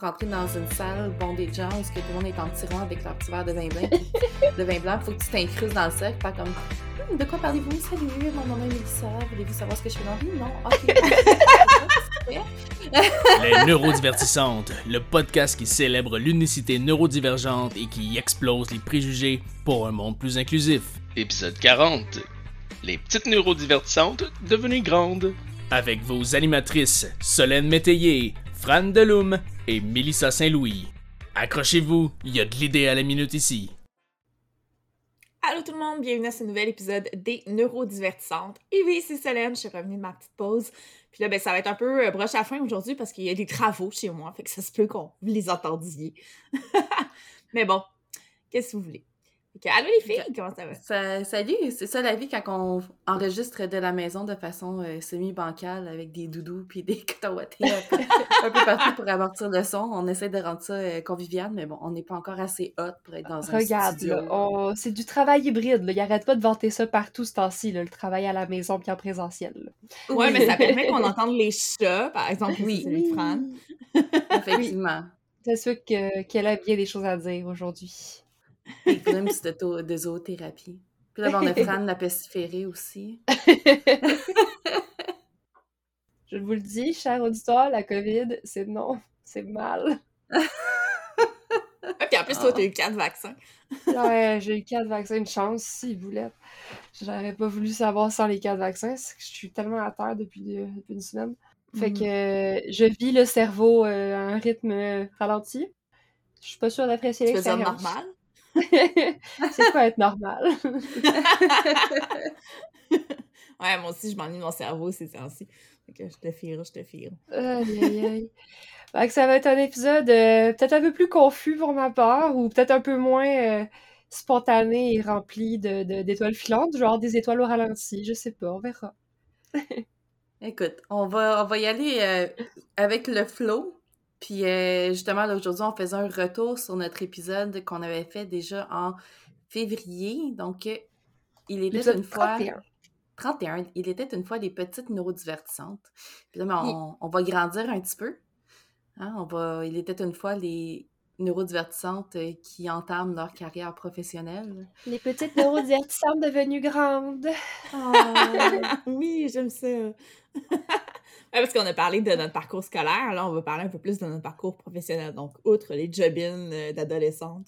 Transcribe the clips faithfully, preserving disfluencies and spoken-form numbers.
rentrer dans une salle bondée de gens où que tout le monde est en petit rond avec leur petit verre de vin blanc, de vin blanc, il faut que tu t'incrustes dans le cercle, pas comme hm, de quoi parlez-vous? Salut, mon nom est Mélissa, voulez-vous savoir ce que je fais dans la vie? Non? Ok. Les Neurodivertissantes, le podcast qui célèbre l'unicité neurodivergente et qui explose les préjugés pour un monde plus inclusif. Épisode quarante. Les petites neurodivertissantes devenues grandes. Avec vos animatrices Solène Métayer, Fran Deloum et Mélissa Saint-Louis. Accrochez-vous, il y a de l'idée à la minute ici. Allô tout le monde, bienvenue à ce nouvel épisode des Neurodivertissantes. Et oui, c'est Solène, je suis revenue de ma petite pause. Puis là, ben, ça va être un peu euh, broche à fin aujourd'hui parce qu'il y a des travaux chez moi, fait que ça se peut qu'on vous les entendiez. Mais bon, qu'est-ce que vous voulez? Okay, allô les filles, okay. Comment ça va? Ça, salut, c'est ça la vie quand on enregistre de la maison de façon euh, semi-bancale avec des doudous puis des cacahuètes un, peu, un peu partout pour amortir le son. On essaie de rendre ça euh, convivial, mais bon, on n'est pas encore assez hot pour être dans un Regarde, studio. Regarde, oh, c'est du travail hybride. Là. Il arrête pas de vanter ça partout ce temps-ci, là, le travail à la maison puis en présentiel. Là. Ouais, mais ça permet qu'on entende les chats, par exemple, oui, celui de Fran. Effectivement. C'est sûr que, qu'elle a bien des choses à dire aujourd'hui. Et puis une petite auto- de zoothérapie. Puis là, on a Fran, la pestiférée aussi. Je vous le dis, cher auditoire, la COVID, c'est non, c'est mal. Et puis en plus, toi, t'as eu quatre vaccins. Ouais, j'ai eu quatre vaccins, une chance, si vous voulez. J'aurais pas voulu savoir sans les quatre vaccins, c'est que je suis tellement à terre depuis, depuis une semaine. Fait mm. que euh, je vis le cerveau euh, à un rythme ralenti. Je suis pas sûre d'apprécier tu l'expérience. Tu fais ça normal? C'est quoi être normal? Ouais, moi aussi, je m'ennuie de mon cerveau ces temps-ci. Fait que je te fire, je te fire. Aïe, aïe, aïe. Fait que ça va être un épisode euh, peut-être un peu plus confus pour ma part, ou peut-être un peu moins euh, spontané et rempli de, de, d'étoiles filantes, genre des étoiles au ralenti, je sais pas, on verra. Écoute, on va, on va y aller euh, avec le flow. Puis euh, justement, là, aujourd'hui, on faisait un retour sur notre épisode qu'on avait fait déjà en février. Donc, euh, il était l'épisode une fois... trente et un. trente et un. Il était une fois des petites neurodivertissantes. Puis là, ben, on, on va grandir un petit peu. Hein? On va... Il était une fois les neurodivertissantes euh, qui entament leur carrière professionnelle. Les petites neurodivertissantes devenues grandes. Oh, oui, j'aime ça. Ouais, parce qu'on a parlé de notre parcours scolaire, là, on va parler un peu plus de notre parcours professionnel. Donc, outre les job-ins euh, d'adolescentes.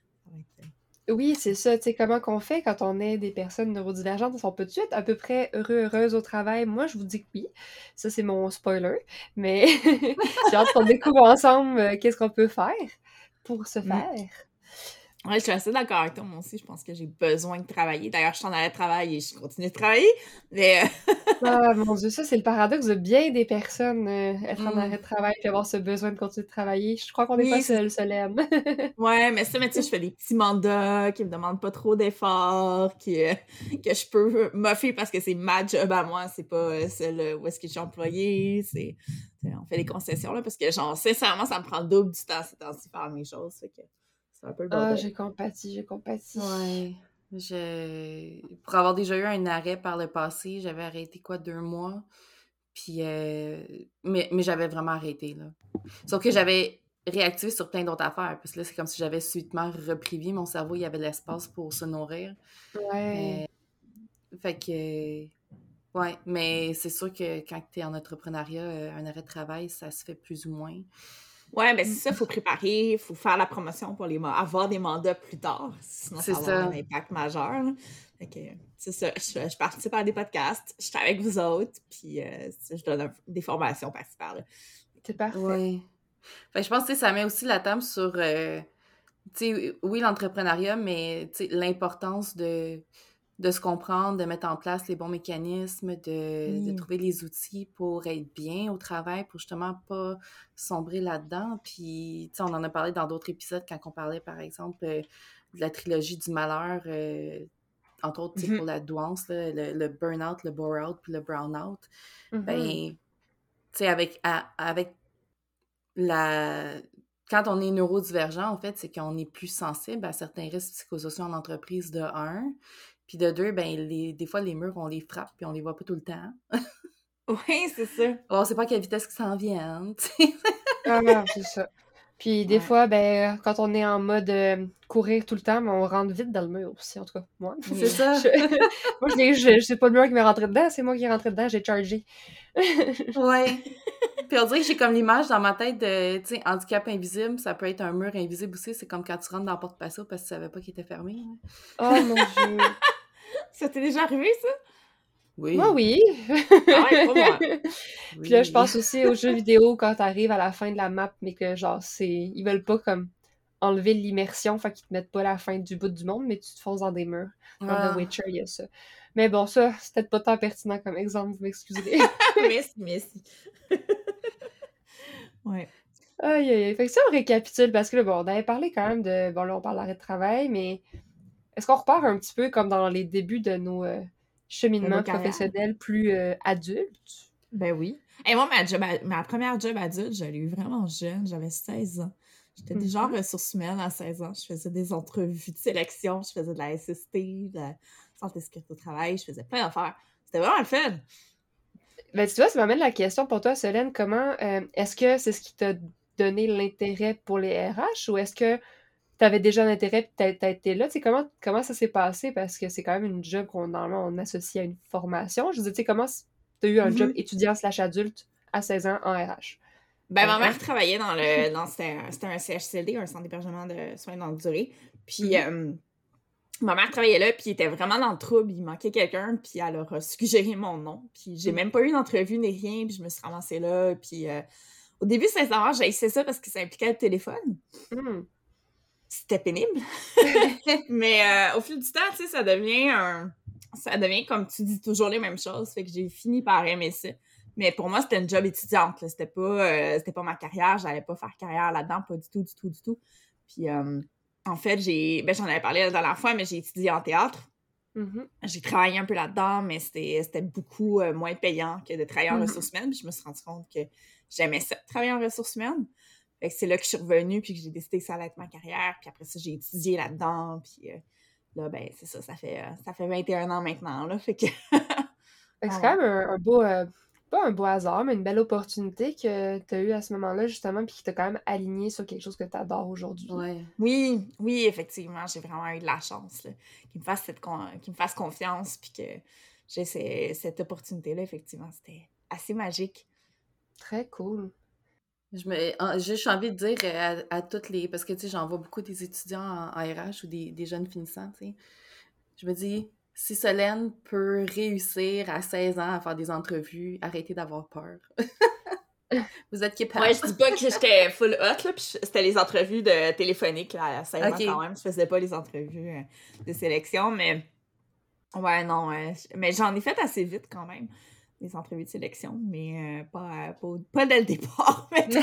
Oui, c'est ça. Tu sais, comment qu'on fait quand on est des personnes neurodivergentes? On peut-tu être à peu près heureux, heureuse au travail? Moi, je vous dis que oui. Ça, c'est mon spoiler. Mais j'ai hâte qu'on découvre ensemble euh, qu'est-ce qu'on peut faire pour se faire. Mm. Ouais, je suis assez d'accord avec toi, moi aussi. Je pense que j'ai besoin de travailler. D'ailleurs, je suis en arrêt de travail et je continue de travailler. Mais... ah, mon Dieu, ça, c'est le paradoxe de bien des personnes, euh, être mm. en arrêt de travail et avoir ce besoin de continuer de travailler. Je crois qu'on n'est oui, pas seul, Solène. Ouais, mais ça, mais tu sais, je fais des petits mandats qui me demandent pas trop d'efforts, qui, euh, que je peux m'offrir parce que c'est ma job à moi, c'est pas euh, celle où est-ce que je suis employée. C'est... On fait des concessions, là, parce que, genre, sincèrement, ça me prend double du temps ces temps-ci faire mes choses. Fait que... c'est un peu le ah, j'ai compati, j'ai compati. Ouais. Je... Pour avoir déjà eu un arrêt par le passé, j'avais arrêté quoi, deux mois. Puis, euh... mais, mais j'avais vraiment arrêté, là. Sauf que j'avais réactivé sur plein d'autres affaires. Parce que là, c'est comme si j'avais subitement repris vie. Mon cerveau, il y avait de l'espace pour se nourrir. Ouais. Euh... Fait que... Ouais, mais c'est sûr que quand t'es en entrepreneuriat, un arrêt de travail, ça se fait plus ou moins. Ouais, ben c'est ça, il faut préparer, il faut faire la promotion pour les avoir des mandats plus tard, sinon c'est ça va ça. avoir un impact majeur. Là. Fait que, c'est ça, je, je participe à des podcasts, je suis avec vous autres, puis euh, je donne un, des formations par-ci par-là. C'est parfait. Oui. Fait que je pense que ça met aussi la table sur, euh, tu sais, oui, l'entrepreneuriat, mais tu sais, l'importance de... de se comprendre, de mettre en place les bons mécanismes, de, mmh. de trouver les outils pour être bien au travail, pour justement pas sombrer là-dedans. Puis, tu sais, on en a parlé dans d'autres épisodes quand on parlait, par exemple, euh, de la trilogie du malheur, euh, entre autres, tu sais, mmh. pour la douance, là, le, le burn-out, le bore-out, puis le brown-out. Mmh. Ben, tu sais, avec, à, avec la... Quand on est neurodivergent, en fait, c'est qu'on est plus sensible à certains risques psychosociaux en entreprise, de un. Puis de deux, ben les, des fois, les murs, on les frappe puis on les voit pas tout le temps. Oui, c'est ça. On sait pas à quelle vitesse qu'ils s'en viennent, tu sais. Ah non, c'est ça. Puis des Ouais. fois, ben, quand on est en mode euh, courir tout le temps, ben, on rentre vite dans le mur aussi, en tout cas, moi. C'est ça. Je- moi, je l'ai- je- c'est pas le mur qui m'est rentré dedans, c'est moi qui est rentré dedans, j'ai chargé. Ouais. Puis on dirait que j'ai comme l'image dans ma tête de, tu sais, handicap invisible, ça peut être un mur invisible aussi, c'est comme quand tu rentres dans la porte patio parce que tu savais pas qu'il était fermé. Hein. Oh mon Dieu. Ça t'est déjà arrivé, ça? Oui. Moi, oui. Ah ouais, pas moi. Oui. Puis là, je pense aussi aux jeux vidéo quand t'arrives à la fin de la map, mais que genre, c'est. Ils veulent pas comme enlever l'immersion, fait qu'ils te mettent pas la fin du bout du monde, mais tu te fonces dans des murs. Dans Ah. The Witcher, il y a ça. Mais bon, ça, c'est peut-être pas tant pertinent comme exemple, vous m'excuserez. Merci, merci. Ouais. Aïe, aïe, aïe. Fait que ça, on récapitule, parce que là, bon, on avait parlé quand même de. Bon, là, on parle d'arrêt de travail, mais est-ce qu'on repart un petit peu comme dans les débuts de nos euh, cheminements nos carrières. professionnels plus euh, adultes? Ben oui. Et moi, ma, job, a- ma première job adulte, je l'ai eu vraiment jeune. J'avais seize ans. J'étais Mhm. déjà en ressources humaines à seize ans. Je faisais des entrevues de sélection. Je faisais de la S S T, de la santé et sécurité au travail. Je faisais plein d'affaires. C'était vraiment le fun. Ben, tu vois, ça m'amène la question pour toi, Solène. Comment, euh, est-ce que c'est ce qui t'a donné l'intérêt pour les R H ou est-ce que tu avais déjà l'intérêt et t'as, t'as été là? Tu sais, comment, comment ça s'est passé? Parce que c'est quand même une job qu'on, normalement, on associe à une formation. Je veux dire, tu sais, comment tu as eu un Mhm. job étudiant slash adulte à seize ans en R H? Ben, ma Ouais, mère hein? travaillait dans le. Dans, c'était, un, c'était un C H C L D, un centre d'hébergement de soins de longue durée. Puis, euh, ma mère travaillait là, puis il était vraiment dans le trouble. Il manquait quelqu'un, puis elle a suggéré mon nom. Puis, j'ai Mm. même pas eu d'entrevue ni rien, puis je me suis ramassée là. Puis, euh, au début, sincèrement, j'ai essayé ça parce que ça impliquait le téléphone. Mm. C'était pénible. Mais euh, au fil du temps, tu sais, ça devient un. Ça devient comme tu dis toujours les mêmes choses. Fait que j'ai fini par aimer ça. Mais pour moi, c'était une job étudiante. Là. C'était pas, euh, c'était pas ma carrière. J'allais pas faire carrière là-dedans. Pas du tout, du tout, du tout. Puis, euh, en fait, j'ai. Ben, j'en avais parlé la dernière fois, mais j'ai étudié en théâtre. Mhm. J'ai travaillé un peu là-dedans, mais c'était, c'était beaucoup euh, moins payant que de travailler en Mhm. ressources humaines. Puis je me suis rendu compte que j'aimais ça, travailler en ressources humaines. Fait que c'est là que je suis revenue, puis que j'ai décidé que ça allait être ma carrière. Puis après ça, j'ai étudié là-dedans. Puis euh, là, ben, c'est ça, ça fait, euh, ça fait vingt et un ans maintenant, là. Fait que... Fait que c'est Ah quand même un, un beau, euh, pas un beau hasard, mais une belle opportunité que tu as eue à ce moment-là, justement, puis qui t'a quand même aligné sur quelque chose que tu adores aujourd'hui. Ouais. Oui, oui, effectivement, j'ai vraiment eu de la chance, là, qu'il me fasse cette con- qu'il me fasse confiance, puis que j'ai ces- cette opportunité-là, effectivement, c'était assez magique. Très cool. Je me, en- j'ai juste envie de dire euh, à, à toutes les... Parce que, tu sais, j'en vois beaucoup des étudiants en, en R H ou des, des jeunes finissants, tu sais. Je me dis, si Solène peut réussir à seize ans à faire des entrevues, arrêtez d'avoir peur. Vous êtes capable. Ouais, je dis pas que j'étais full hot, là, puis je- c'était les entrevues de téléphoniques, là, à seize ans Ok. quand même. Je faisais pas les entrevues euh, de sélection, mais... Ouais, non, ouais. Mais j'en ai fait assez vite, quand même, les entrevues de sélection, mais euh, pas, euh, pas, pas dès le départ, mettons.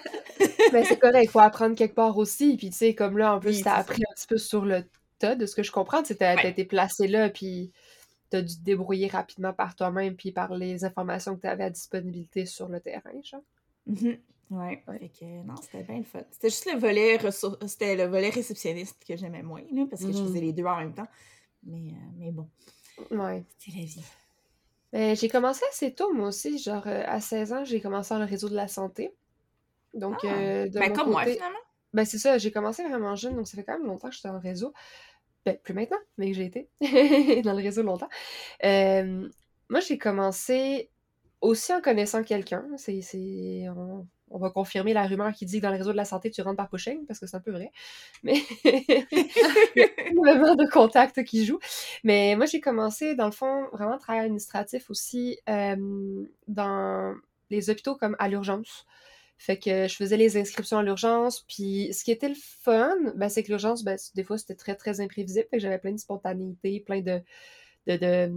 Ben, c'est correct, il faut apprendre quelque part aussi. Puis, tu sais, comme là, en plus, Oui, t'as c'est appris un petit peu sur le tas, de ce que je comprends. Tu sais, t'as, Ouais. t'as été placé là, puis t'as dû te débrouiller rapidement par toi-même, puis par les informations que t'avais à disponibilité sur le terrain, genre. Mhm. Ouais. Ouais. Fait que non, c'était bien le fun. C'était juste le volet ressour- c'était le volet réceptionniste que j'aimais moins, là, parce que je Mhm. faisais les deux en même temps. Mais, euh, mais bon, Ouais. c'est la vie. Ben, j'ai commencé assez tôt, moi aussi. Genre, euh, à seize ans, j'ai commencé dans le réseau de la santé. Donc, Ah. euh, de Ben, mon comme moi, côté... finalement. Ben, c'est ça, j'ai commencé vraiment jeune, donc ça fait quand même longtemps que j'étais dans le réseau. Ben, plus maintenant, mais que j'ai été dans le réseau longtemps. Euh, moi, j'ai commencé aussi en connaissant quelqu'un. C'est, c'est, on, on va confirmer la rumeur qui dit que dans le réseau de la santé, tu rentres par pushing, parce que c'est un peu vrai. Mais il y a énormément de contacts qui jouent. Mais moi, j'ai commencé, dans le fond, vraiment à travail administratif aussi euh, dans les hôpitaux comme à l'urgence. Fait que je faisais les inscriptions à l'urgence, puis ce qui était le fun, ben, c'est que l'urgence, ben, des fois, c'était très, très imprévisible, fait que j'avais plein de spontanéité, plein de, de, de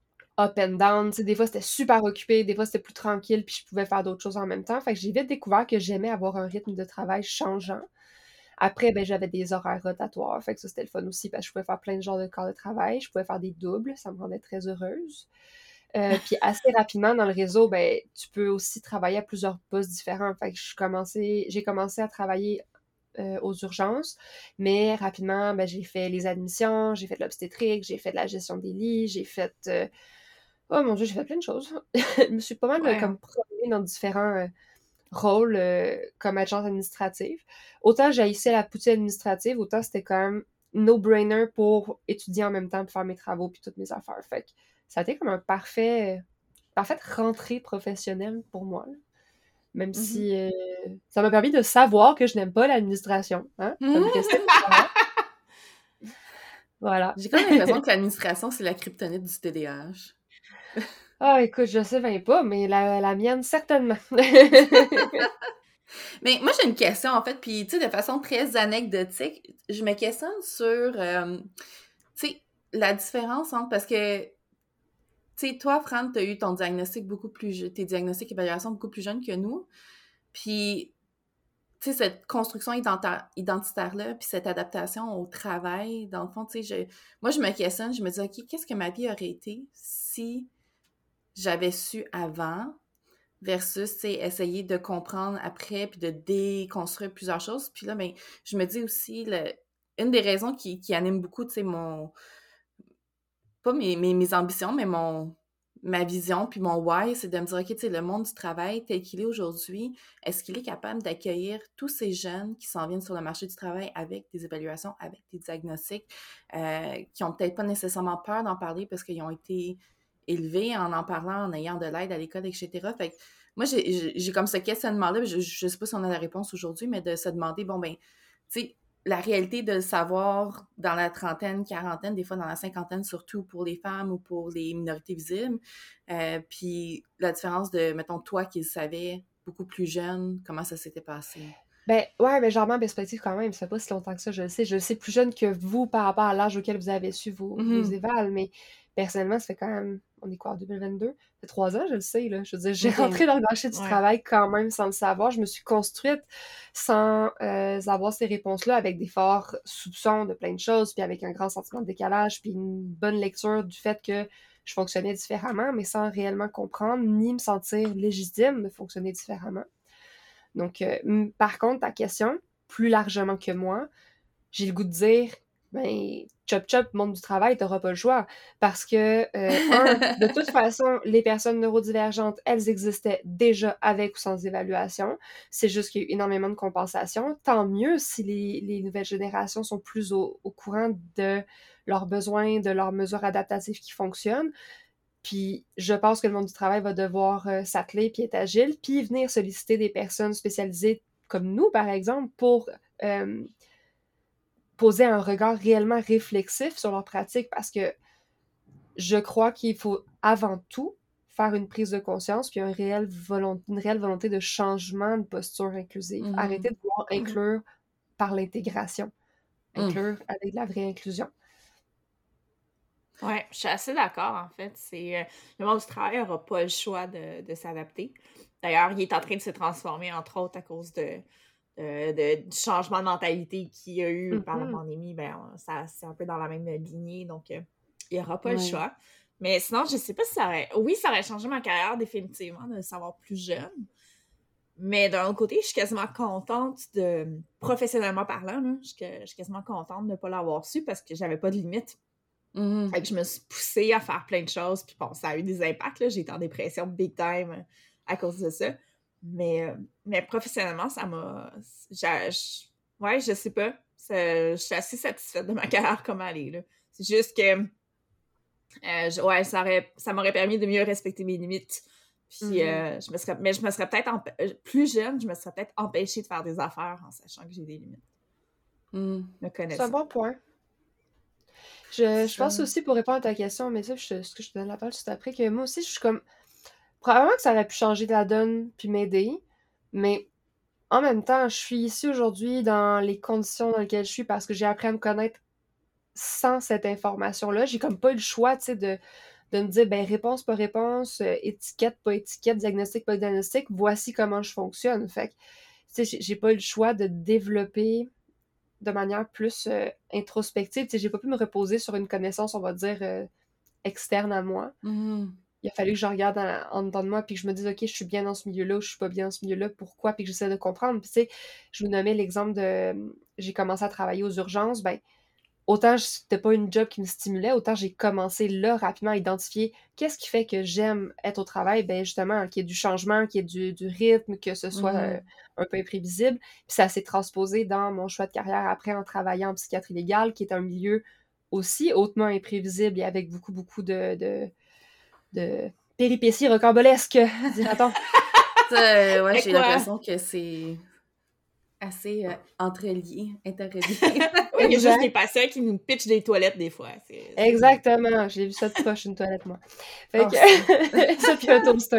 up and down, tu sais, des fois, c'était super occupé, des fois, c'était plus tranquille, puis je pouvais faire d'autres choses en même temps, fait que j'ai vite découvert que j'aimais avoir un rythme de travail changeant. Après, ben, j'avais des horaires rotatoires, fait que ça, c'était le fun aussi, parce que je pouvais faire plein de genres de corps de travail, je pouvais faire des doubles, ça me rendait très heureuse. Euh, puis assez rapidement dans le réseau, ben, tu peux aussi travailler à plusieurs postes différents. Fait que je commençais, j'ai commencé à travailler euh, aux urgences, mais rapidement, ben, j'ai fait les admissions, j'ai fait de l'obstétrique, j'ai fait de la gestion des lits, j'ai fait... euh, Oh mon Dieu, j'ai fait plein de choses. Je me suis pas mal Ouais, comme hein. promenée dans différents, euh, rôle euh, comme adjointe administrative. Autant j'haïssais la poutine administrative, autant c'était quand même no-brainer pour étudier en même temps, pour faire mes travaux puis toutes mes affaires. Fait que ça a été comme un parfait, parfaite rentrée professionnelle pour moi. Là. Même mm-hmm. si euh, ça m'a permis de savoir que je n'aime pas l'administration. Hein? Ça me restait Voilà. J'ai quand même l'impression que l'administration, c'est la kryptonite du T D A H. Ah, écoute, je sais bien pas, mais la, la mienne, certainement. Mais moi, j'ai une question, en fait, puis, tu sais, de façon très anecdotique, je me questionne sur, euh, tu sais, la différence entre, parce que, tu sais, toi, Fran, t'as eu ton diagnostic beaucoup plus, tes diagnostics évaluations beaucoup plus jeunes que nous, puis, tu sais, cette construction identa- identitaire-là, puis cette adaptation au travail, dans le fond, tu sais, je, moi, je me questionne, je me dis, OK, qu'est-ce que ma vie aurait été si j'avais su avant versus, tu sais, essayer de comprendre après puis de déconstruire plusieurs choses. Puis là, ben, je me dis aussi, le, une des raisons qui, qui anime beaucoup, tu sais, mon... pas mes, mes, mes ambitions, mais mon ma vision puis mon why, c'est de me dire, OK, tu sais, le monde du travail tel qu'il est aujourd'hui, est-ce qu'il est capable d'accueillir tous ces jeunes qui s'en viennent sur le marché du travail avec des évaluations, avec des diagnostics, euh, qui ont peut-être pas nécessairement peur d'en parler parce qu'ils ont été élevés en en parlant, en ayant de l'aide à l'école, et cetera. Fait que moi, j'ai, j'ai, j'ai comme ce questionnement-là, je, je sais pas si on a la réponse aujourd'hui, mais de se demander, bon, ben, tu sais, la réalité de le savoir dans la trentaine, quarantaine, des fois dans la cinquantaine, surtout pour les femmes ou pour les minorités visibles. Euh, puis la différence de, mettons, toi qui le savais, beaucoup plus jeune, comment ça s'était passé? Ben, ouais, mais genre, en perspective quand même, ça fait pas si longtemps que ça, je le sais. Je le sais plus jeune que vous par rapport à l'âge auquel vous avez su vos, mm-hmm. vos évals, mais personnellement, ça fait quand même, on est quoi, en deux mille vingt-deux? Ça fait trois ans, je le sais, là. Je veux dire, j'ai okay. rentré dans le marché du ouais. travail quand même sans le savoir. Je me suis construite sans euh, avoir ces réponses-là, avec des forts soupçons de plein de choses, puis avec un grand sentiment de décalage, puis une bonne lecture du fait que je fonctionnais différemment, mais sans réellement comprendre, ni me sentir légitime de fonctionner différemment. Donc, euh, par contre, ta question, plus largement que moi, j'ai le goût de dire, ben, chop chop, monde du travail, t'auras pas le choix. Parce que, euh, un, de toute façon, les personnes neurodivergentes, elles existaient déjà avec ou sans évaluation. C'est juste qu'il y a eu énormément de compensation. Tant mieux si les, les nouvelles générations sont plus au, au courant de leurs besoins, de leurs mesures adaptatives qui fonctionnent. Puis je pense que le monde du travail va devoir euh, s'atteler puis être agile, puis venir solliciter des personnes spécialisées comme nous, par exemple, pour euh, poser un regard réellement réflexif sur leur pratique, parce que je crois qu'il faut avant tout faire une prise de conscience puis un réel volont- une réelle volonté de changement de posture inclusive. Mm-hmm. Arrêter de vouloir inclure mm-hmm. par l'intégration. Inclure mm. avec de la vraie inclusion. Oui, je suis assez d'accord, en fait. C'est, euh, le monde du travail n'aura pas le choix de, de s'adapter. D'ailleurs, il est en train de se transformer, entre autres, à cause de, de, de, du changement de mentalité qu'il y a eu mm-hmm. par la pandémie. Ben, ça, c'est un peu dans la même lignée, donc euh, il n'y aura pas oui. le choix. Mais sinon, je ne sais pas si ça aurait... Oui, ça aurait changé ma carrière, définitivement, de le savoir plus jeune. Mais d'un autre côté, je suis quasiment contente de... Professionnellement parlant, là, je, suis, je suis quasiment contente de ne pas l'avoir su parce que j'avais pas de limite. Mm-hmm. Fait que je me suis poussée à faire plein de choses, puis bon, ça a eu des impacts, là. J'ai été en dépression big time à cause de ça. Mais, euh, mais professionnellement, ça m'a... Je, je, ouais, je sais pas. Ça, je suis assez satisfaite de ma carrière comme elle est, là. C'est juste que... Euh, je, ouais, ça, aurait, ça m'aurait permis de mieux respecter mes limites. Puis, mm-hmm. euh, je me serais... Mais je me serais peut-être... Empê- plus jeune, je me serais peut-être empêchée de faire des affaires en sachant que j'ai des limites. Mm. Me connaissant. C'est un bon point. Je, je pense aussi, pour répondre à ta question, mais ça, je, ce que je te donne la parole juste après, que moi aussi, je suis comme... Probablement que ça aurait pu changer de la donne puis m'aider, mais en même temps, je suis ici aujourd'hui dans les conditions dans lesquelles je suis parce que j'ai appris à me connaître sans cette information-là. J'ai comme pas eu le choix, tu sais, de, de me dire, ben réponse, pas réponse, euh, étiquette, pas étiquette, diagnostic, pas diagnostic, voici comment je fonctionne. Fait que, tu sais, j'ai, j'ai pas eu le choix de développer de manière plus euh, introspective. Tu sais, j'ai pas pu me reposer sur une connaissance, on va dire, euh, externe à moi. Mm-hmm. Il a fallu que je regarde en, en dedans de moi puis que je me dise, OK, je suis bien dans ce milieu-là ou je suis pas bien dans ce milieu-là, pourquoi? Puis que j'essaie de comprendre. Puis tu sais, je vous nommais l'exemple de... J'ai commencé à travailler aux urgences, ben autant je- c'était pas une job qui me stimulait, autant j'ai commencé là rapidement à identifier qu'est-ce qui fait que j'aime être au travail. Ben justement, qu'il y ait du changement, qu'il y ait du, du rythme, que ce soit euh, Mhm. un peu imprévisible. Puis ça s'est transposé dans mon choix de carrière après en travaillant en psychiatrie légale, qui est un milieu aussi hautement imprévisible et avec beaucoup, beaucoup de, de, de péripéties rocambolesques, dira-t-on. Ça, euh, ouais, Mais j'ai quoi? l'impression que c'est assez euh, entrelié, interrelié. Oui, il y a juste des patients qui nous pitchent des toilettes des fois. C'est... Exactement, j'ai vu ça de proche, une toilette, moi. Fait Oh, que, ça. ça puis un toaster.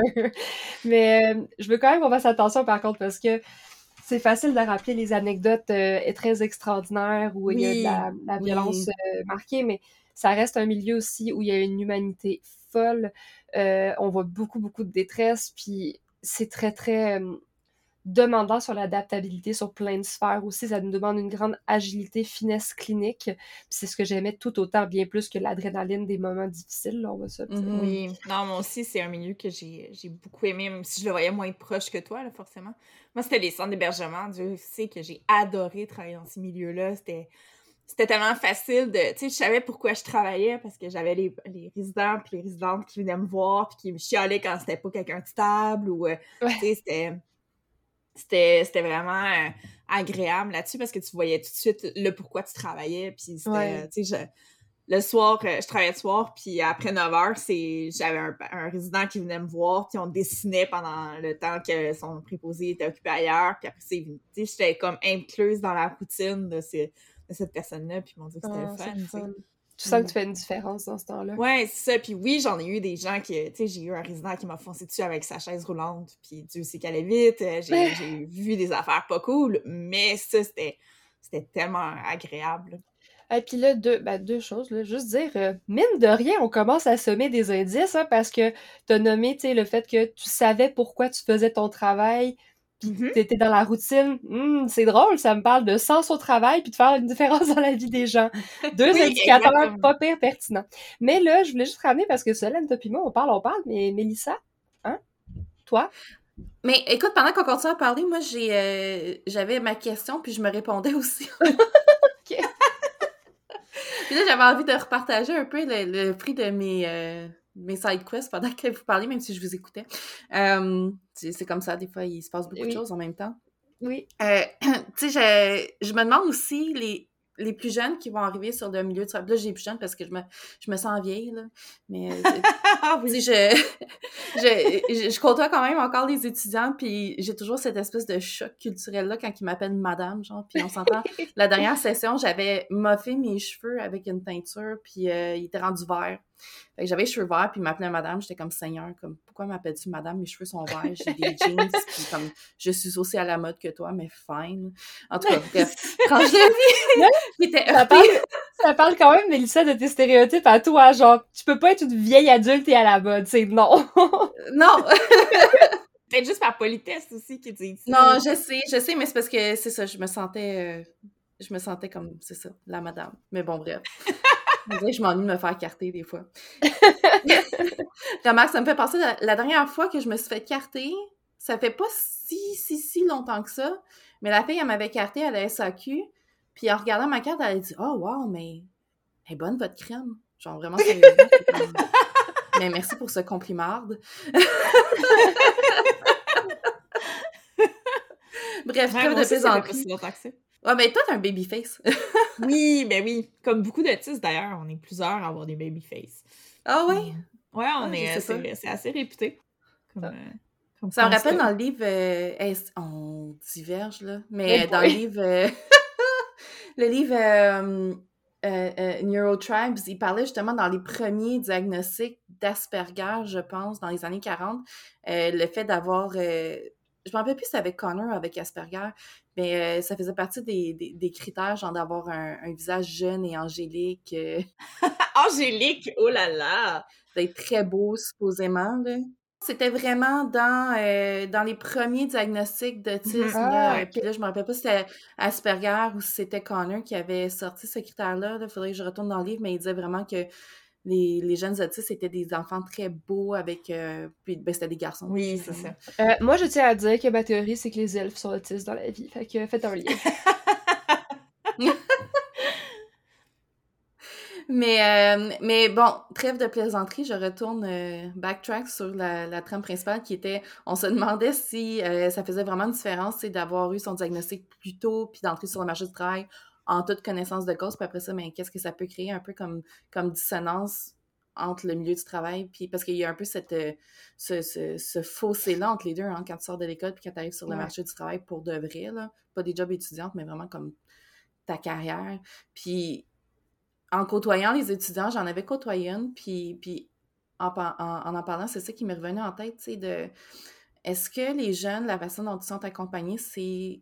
Mais euh, je veux quand même qu'on fasse attention, par contre, parce que c'est facile de rappeler les anecdotes euh, très extraordinaires où il y a de Oui, la, la violence oui. euh, marquée, mais ça reste un milieu aussi où il y a une humanité folle. Euh, on voit beaucoup, beaucoup de détresse, puis c'est très, très euh, demandant sur l'adaptabilité sur plein de sphères aussi. Ça nous demande une grande agilité, finesse clinique. Puis c'est ce que j'aimais tout autant, bien plus que l'adrénaline des moments difficiles, là, on va se le dire. Mhm. Oui, non, moi aussi, c'est un milieu que j'ai, j'ai beaucoup aimé, même si je le voyais moins proche que toi, là, forcément. Moi, c'était les centres d'hébergement. Dieu sait que j'ai adoré travailler dans ces milieux-là. C'était, c'était tellement facile de... Tu sais, je savais pourquoi je travaillais, parce que j'avais les, les résidents puis les résidentes qui venaient me voir puis qui me chialaient quand c'était pas quelqu'un de stable ou... euh, Ouais. Tu sais, c'était... C'était, c'était vraiment euh, agréable là-dessus parce que tu voyais tout de suite le pourquoi tu travaillais. Puis c'était, Ouais. euh, tu sais, je- le soir, euh, je travaillais le soir, puis après neuf heures, c'est, j'avais un, un résident qui venait me voir, puis on dessinait pendant le temps que son préposé était occupé ailleurs. Puis après, c'est, tu sais, j'étais comme incluse dans la routine de, ces, de cette personne-là, puis ils m'ont dit que c'était Ah, le c'est fun, le tu sais. fun. Tu sens que Mm. tu fais une différence dans ce temps-là. Ouais, c'est ça. Puis oui, j'en ai eu des gens qui... Tu sais, j'ai eu un résident qui m'a foncé dessus avec sa chaise roulante, puis Dieu sait qu'elle allait vite. euh, J'ai, j'ai vu des affaires pas cool, mais ça, c'était, c'était tellement agréable. Et puis là, deux, ben, deux choses, là. Juste dire, euh, mine de rien, on commence à semer des indices, hein, parce que t'as nommé, tu sais, le fait que tu savais pourquoi tu faisais ton travail, puis Mhm. t'étais dans la routine. Hum, c'est drôle, ça me parle de sens au travail, puis de faire une différence dans la vie des gens. Deux Oui, indicateurs exactement. pas pire pertinents. Mais là, je voulais juste ramener, parce que Solène, toi puis moi, on parle, on parle, mais Mélissa, hein? Toi? Mais écoute, pendant qu'on continue à parler, moi, j'ai, euh, j'avais ma question, puis je me répondais aussi. OK. Puis là, j'avais envie de repartager un peu le, le prix de mes, euh, mes side quests pendant que vous parliez, même si je vous écoutais. Euh, c'est, c'est comme ça, des fois, il se passe beaucoup de Oui. choses en même temps. Oui. Euh, tu sais, je, je me demande aussi, les, les plus jeunes qui vont arriver sur le milieu de travail. Là, j'ai plus jeune parce que je me, je me sens vieille, là. Mais, Ah tu oui. sais, je, je, je, je côtoie quand même encore les étudiants, puis j'ai toujours cette espèce de choc culturel-là quand ils m'appellent madame, genre, puis on s'entend. La dernière session, j'avais moffé mes cheveux avec une teinture, puis euh, ils étaient rendus verts. Fait que j'avais les cheveux verts, puis ils m'appelaient madame, j'étais comme seigneur, comme pourquoi m'appelles-tu madame, mes cheveux sont verts, j'ai des jeans, puis comme je suis aussi à la mode que toi, mais fine. En tout cas, bref, quand je l'ai vu, j'étais Ça heurtée. parle, ça parle quand même, Mélissa, de tes stéréotypes à toi, genre, tu peux pas être une vieille adulte et à la mode, c'est non. Non, Peut-être juste par politesse aussi qu'ils disent ça. non, je sais, je sais, mais c'est parce que c'est ça, je me sentais, euh, je me sentais comme, c'est ça, la madame. Mais bon, bref. On dirait que je m'ennuie de me faire carter des fois. Remarque, ça me fait penser, la, la dernière fois que je me suis fait carter, ça fait pas si, si, si longtemps que ça, mais la fille, elle m'avait carté à la S A Q, puis en regardant ma carte, elle a dit « Oh, wow, mais elle est bonne, votre crème. » Genre, vraiment sérieusement. Comme... Mais merci pour ce compliment. Bref, Ouais, trêve moi de aussi, ça fait pas plaisanterie. si longtemps que ça. Ouais, ben toi, t'as un babyface. Oui, ben oui. Comme beaucoup d'autistes, d'ailleurs, on est plusieurs à avoir des babyface. Ah ouais? Mm. Ouais, on Ah, est, je sais c'est, c'est assez réputé. Comme, Ah. euh, comme Ça me constat. rappelle dans le livre... euh, hey, on diverge, là. Mais Oh euh, dans boy. le livre... euh, le livre euh, euh, euh, Neurotribes, il parlait justement dans les premiers diagnostics d'Asperger, je pense, dans les années quarante, euh, le fait d'avoir... euh, je me rappelle plus si c'était avec Connor ou avec Asperger, mais euh, ça faisait partie des, des, des critères, genre d'avoir un, un visage jeune et angélique, euh, Angélique, oh là là! d'être très beau, supposément, là. C'était vraiment dans, euh, dans les premiers diagnostics d'autisme, Mhm. là. Ah, Euh, ok. Puis là, je me rappelle pas si c'était Asperger ou si c'était Connor qui avait sorti ce critère-là. Il faudrait que je retourne dans le livre, mais il disait vraiment que les, les jeunes autistes étaient des enfants très beaux avec... euh, puis ben, c'était des garçons. Oui, c'est ça. Euh, moi, je tiens à dire que ma théorie, c'est que les elfes sont autistes dans la vie. Fait que faites un lien. Mais, euh, mais bon, trêve de plaisanterie, je retourne euh, backtrack sur la, la trame principale qui était, on se demandait si euh, ça faisait vraiment une différence, c'est d'avoir eu son diagnostic plus tôt puis d'entrer sur le marché du travail en toute connaissance de cause, puis après ça, mais qu'est-ce que ça peut créer un peu comme, comme dissonance entre le milieu du travail, puis parce qu'il y a un peu cette, euh, ce, ce, ce fossé-là entre les deux, hein, quand tu sors de l'école puis quand tu arrives sur le Ouais. marché du travail pour de vrai, là, pas des jobs étudiantes, mais vraiment comme ta carrière, puis en côtoyant les étudiants, j'en avais côtoyé une, puis, puis en, en, en en parlant, c'est ça qui m'est revenu en tête, tu sais, de est-ce que les jeunes, la façon dont ils sont accompagnés, c'est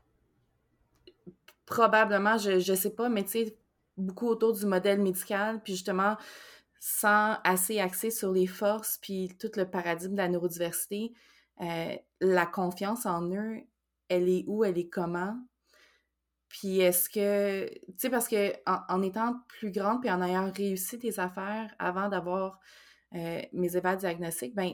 probablement, je, je sais pas, mais tu sais, beaucoup autour du modèle médical, puis justement, sans assez axé sur les forces, puis tout le paradigme de la neurodiversité, euh, la confiance en eux, elle est où, elle est comment? Puis est-ce que, tu sais, parce que en, en étant plus grande puis en ayant réussi des affaires avant d'avoir euh, mes évaluations diagnostiques, ben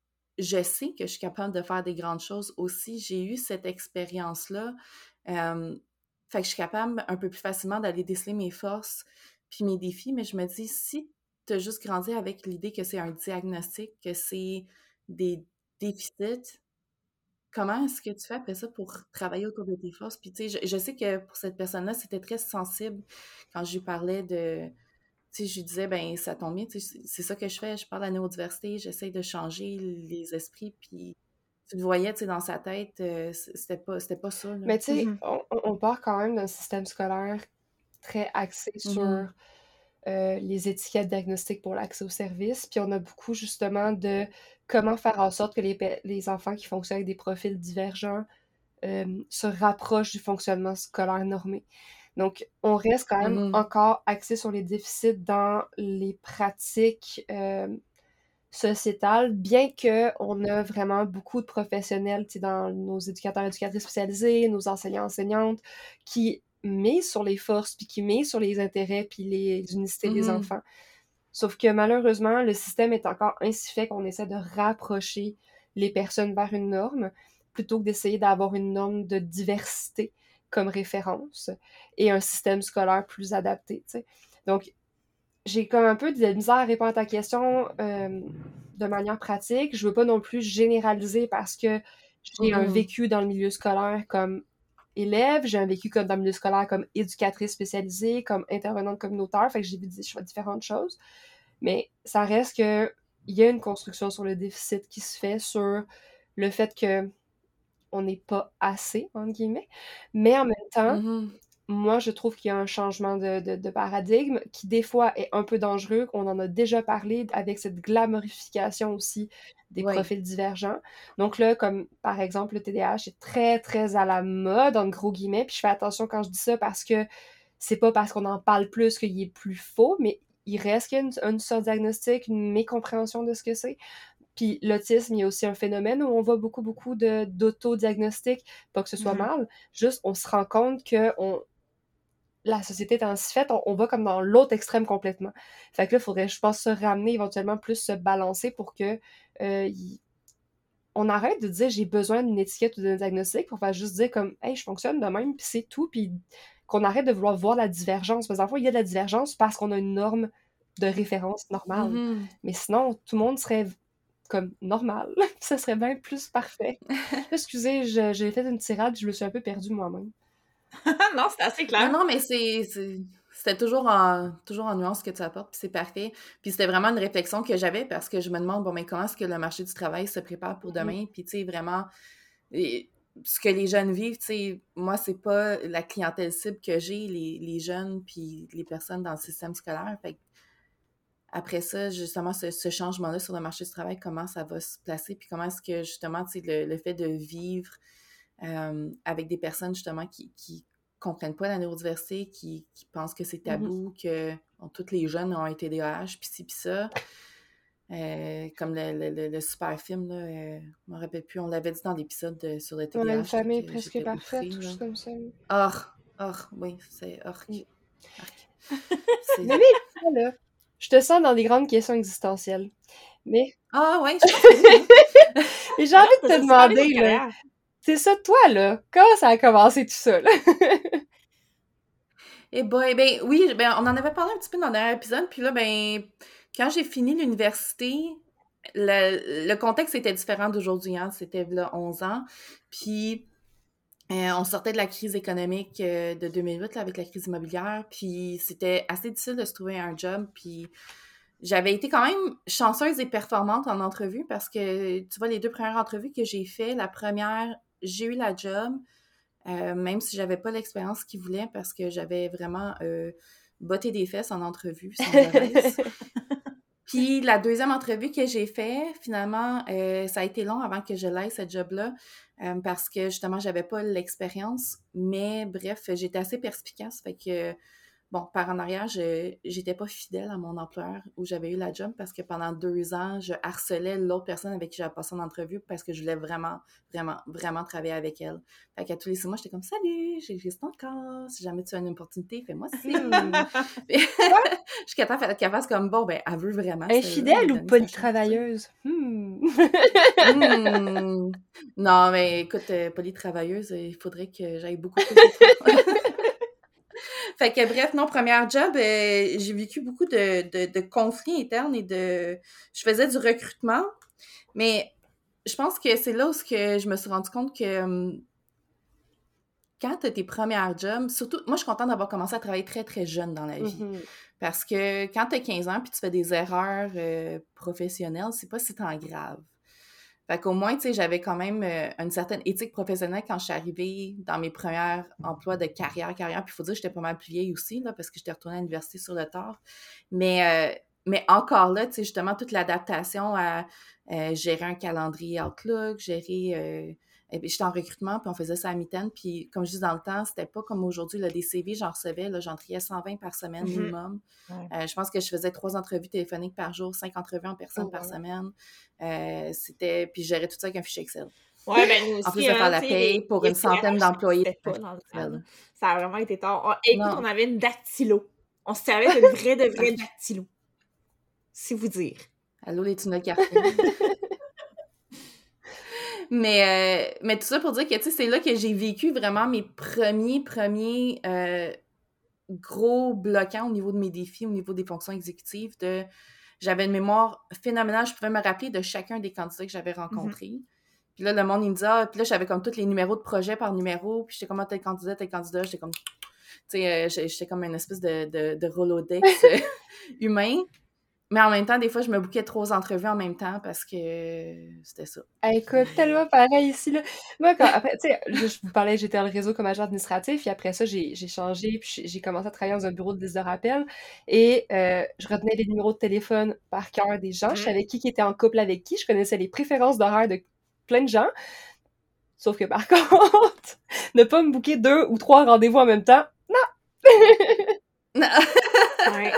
je sais que je suis capable de faire des grandes choses aussi. J'ai eu cette expérience-là. Euh, fait que je suis capable un peu plus facilement d'aller déceler mes forces puis mes défis, mais je me dis, si tu as juste grandi avec l'idée que c'est un diagnostic, que c'est des déficits, comment est-ce que tu fais après ça pour travailler autour de tes forces? Puis, tu sais, je, je sais que pour cette personne-là, c'était très sensible quand je lui parlais de. Tu sais, je lui disais, ben ça tombe bien, tu sais, c'est c'est ça que je fais, je parle de la neurodiversité, j'essaie de changer les esprits, puis tu le voyais, tu sais, dans sa tête, euh, c- c'était pas, c'était pas ça, là. Mais tu sais, Mhm. on, on- on part quand même d'un système scolaire très axé sur Mhm. euh, les étiquettes diagnostiques pour l'accès aux services, puis on a beaucoup justement de comment faire en sorte que les, pe- les enfants qui fonctionnent avec des profils divergents euh, se rapprochent du fonctionnement scolaire normé. Donc, on reste quand même Mhm. encore axé sur les déficits dans les pratiques euh, sociétales, bien qu'on a vraiment beaucoup de professionnels, tu sais, dans nos éducateurs éducatrices spécialisés, nos enseignants enseignantes, qui misent sur les forces, puis qui misent sur les intérêts, puis les unicités des Mhm. enfants. Sauf que malheureusement, le système est encore ainsi fait qu'on essaie de rapprocher les personnes vers une norme, plutôt que d'essayer d'avoir une norme de diversité comme référence et un système scolaire plus adapté, tu sais. Donc, j'ai comme un peu de misère à répondre à ta question euh, de manière pratique. Je veux pas non plus généraliser parce que j'ai un Mhm. vécu dans le milieu scolaire comme élève, j'ai un vécu comme dans le milieu scolaire comme éducatrice spécialisée, comme intervenante communautaire, fait que j'ai vu des- différentes choses. Mais ça reste que il y a une construction sur le déficit qui se fait sur le fait que on n'est pas assez, entre guillemets. Mais en même temps, Mhm. moi, je trouve qu'il y a un changement de, de, de paradigme qui, des fois, est un peu dangereux. On en a déjà parlé avec cette glamorification aussi des Oui. profils divergents. Donc là, comme par exemple, le T D A H est très, très à la mode, en gros guillemets. Puis je fais attention quand je dis ça parce que c'est pas parce qu'on en parle plus qu'il est plus faux, mais il reste qu'il y a une, une sorte de diagnostic, une mécompréhension de ce que c'est. Puis l'autisme, il y a aussi un phénomène où on voit beaucoup, beaucoup de, d'auto-diagnostic, pas que ce soit Mhm. mal, juste on se rend compte que on, la société est ainsi faite, on, on va comme dans l'autre extrême complètement. Fait que là, il faudrait, je pense, se ramener éventuellement plus se balancer pour que euh, y- on arrête de dire j'ai besoin d'une étiquette ou d'un diagnostic pour faire juste dire comme hey, je fonctionne de même, puis c'est tout, puis qu'on arrête de vouloir voir la divergence. Parce que parfois, il y a de la divergence parce qu'on a une norme de référence normale. Mhm. Mais sinon, tout le monde serait comme normal. Ça serait bien plus parfait. Excusez, je- j'ai fait une tirade, je me suis un peu perdue moi-même. Non, c'est assez Non, clair. non, mais c'est, c'est- c'était toujours en, toujours en nuance que tu apportes, puis c'est parfait. Puis c'était vraiment une réflexion que j'avais parce que je me demande, bon, mais comment est-ce que le marché du travail se prépare pour Mhm. demain? Puis, tu sais, vraiment, et ce que les jeunes vivent, tu sais, moi, c'est pas la clientèle cible que j'ai, les, les jeunes, puis les personnes dans le système scolaire. Fait que après ça, justement, ce, ce changement-là sur le marché du travail, comment ça va se placer, puis comment est-ce que, justement, tu sais, le, le fait de vivre euh, avec des personnes, justement, qui, qui comprennent pas la neurodiversité, qui, qui pensent que c'est Mhm. tabou, que bon, tous les jeunes ont un T D A H, puis ci, puis ça. Euh, comme le, le, le, le super film, là, euh, je m'en rappelle plus, on l'avait dit dans l'épisode de- sur le Ouais, une T D A H, là, famille que presque j'étais parfaite, outrée, ou là. juste comme ça. Or, or, oui, c'est orc. Mm. Arc. C'est... Mais oui, là, je te sens dans des grandes questions existentielles. Mais, Ah ouais, je pense que oui, hein. et j'ai Mais non, envie de ça te se super bien demander, notre là, carrière. c'est ça, toi, là, comment ça a commencé tout ça, là? Eh boy, ben oui, ben on en avait parlé un petit peu dans le dernier épisode, puis là, ben, quand j'ai fini l'université, le, le contexte était différent d'aujourd'hui, hein, c'était là onze ans, puis euh, on sortait de la crise économique euh, de deux mille huit, là, avec la crise immobilière, puis c'était assez difficile de se trouver un job, puis j'avais été quand même chanceuse et performante en entrevue, parce que, tu vois, les deux premières entrevues que j'ai fait, la première, j'ai eu la job, Euh, même si j'avais pas l'expérience qu'ils voulaient parce que j'avais vraiment euh, botté des fesses en entrevue, sans mauvaise. Puis la deuxième entrevue que j'ai fait, finalement, euh, ça a été long avant que je l'aie, ce job-là, euh, parce que justement, j'avais pas l'expérience. Mais bref, j'étais assez perspicace, fait que bon, par en arrière, je j'étais pas fidèle à mon employeur où j'avais eu la job parce que pendant deux ans, je harcelais l'autre personne avec qui j'avais passé en entrevue parce que je voulais vraiment, vraiment, vraiment travailler avec elle. Fait qu'à tous les six mois, j'étais comme « Salut, j'existe encore. Si jamais tu as une opportunité, fais-moi signe. » Je suis capable de faire comme « Bon, ben, elle veut vraiment. » Infidèle ou polytravailleuse? Hmm. hmm. Non, mais écoute, euh, polytravailleuse, il faudrait que j'aille beaucoup plus de Fait que bref, non, première job, euh, j'ai vécu beaucoup de, de, de conflits internes et de... Je faisais du recrutement, mais je pense que c'est là où que je me suis rendu compte que um, quand tu as tes premières jobs, surtout, moi, je suis contente d'avoir commencé à travailler très, très jeune dans la vie. Mhm. Parce que quand tu as quinze ans puis tu fais des erreurs euh, professionnelles, c'est pas si tant grave. Fait qu'au moins, tu sais, j'avais quand même euh, une certaine éthique professionnelle quand je suis arrivée dans mes premiers emplois de carrière, carrière. Puis il faut dire que j'étais pas mal plus vieille aussi, là, parce que j'étais retournée à l'université sur le tard. Mais, euh, mais encore là, tu sais, justement, toute l'adaptation à euh, gérer un calendrier Outlook, gérer... Euh, et puis, j'étais en recrutement, puis on faisait ça à mi-temps. Puis, comme je dis dans le temps, c'était pas comme aujourd'hui, là, des C V, j'en recevais, là, j'en triais cent vingt par semaine Mhm. minimum. Ouais. Euh, je pense que je faisais trois entrevues téléphoniques par jour, cinq entrevues en personne Oh, par ouais. semaine. Euh, c'était... Puis, je gérais tout ça avec un fichier Excel. Ouais, ben nous aussi, En plus de hein, faire la tu sais, paye les- pour les une centaine C R H, d'employés. ça existait pas dans le temps, Excel. là. Ça a vraiment été tard. On- écoute, Non. on avait une dactylo. On se servait d'une vraie, de vraie dactylo. C'est vous dire. Allô, les tunnels Carrefour. mais, euh, mais tout ça pour dire que, tu sais, c'est là que j'ai vécu vraiment mes premiers, premiers euh, gros bloquants au niveau de mes défis, au niveau des fonctions exécutives. De... J'avais une mémoire phénoménale. Je pouvais me rappeler de chacun des candidats que j'avais rencontrés. Mm-hmm. Puis là, le monde, il me disait, ah, puis là, j'avais comme tous les numéros de projet par numéro. Puis j'étais comme, ah, tel candidat, tel candidat. J'étais comme, tu sais, euh, j'étais comme une espèce de, de, de Rolodex euh, humain. Mais en même temps, des fois, je me bouquais trois entrevues en même temps parce que c'était ça. Écoute, tellement pareil ici, là. Moi, quand, après, tu sais, je, je vous parlais, j'étais dans le réseau comme agent administratif, puis après ça, j'ai, j'ai changé, puis j'ai commencé à travailler dans un bureau de liste de rappel, et euh, je retenais les numéros de téléphone par cœur des gens, mm-hmm. Je savais qui, qui était en couple avec qui, je connaissais les préférences d'horaire de plein de gens, sauf que par contre, ne pas me booker deux ou trois rendez-vous en même temps, non! Non! Ouais.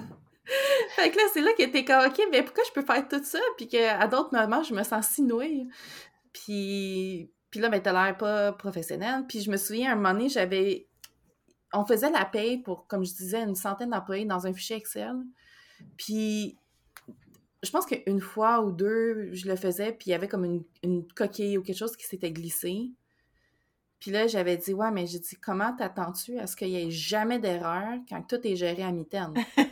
Fait que là, c'est là que t'es comme, OK, mais pourquoi je peux faire tout ça? Puis qu'à d'autres moments, je me sens si nouée. Puis, puis là, ben, t'as l'air pas professionnelle. Puis je me souviens, à un moment donné, j'avais... On faisait la paye pour, comme je disais, une centaine d'employés dans un fichier Excel. Puis je pense qu'une fois ou deux, je le faisais, puis il y avait comme une, une coquille ou quelque chose qui s'était glissé. Puis là, j'avais dit, ouais, mais j'ai dit, comment t'attends-tu à ce qu'il n'y ait jamais d'erreur quand tout est géré à mi-temps?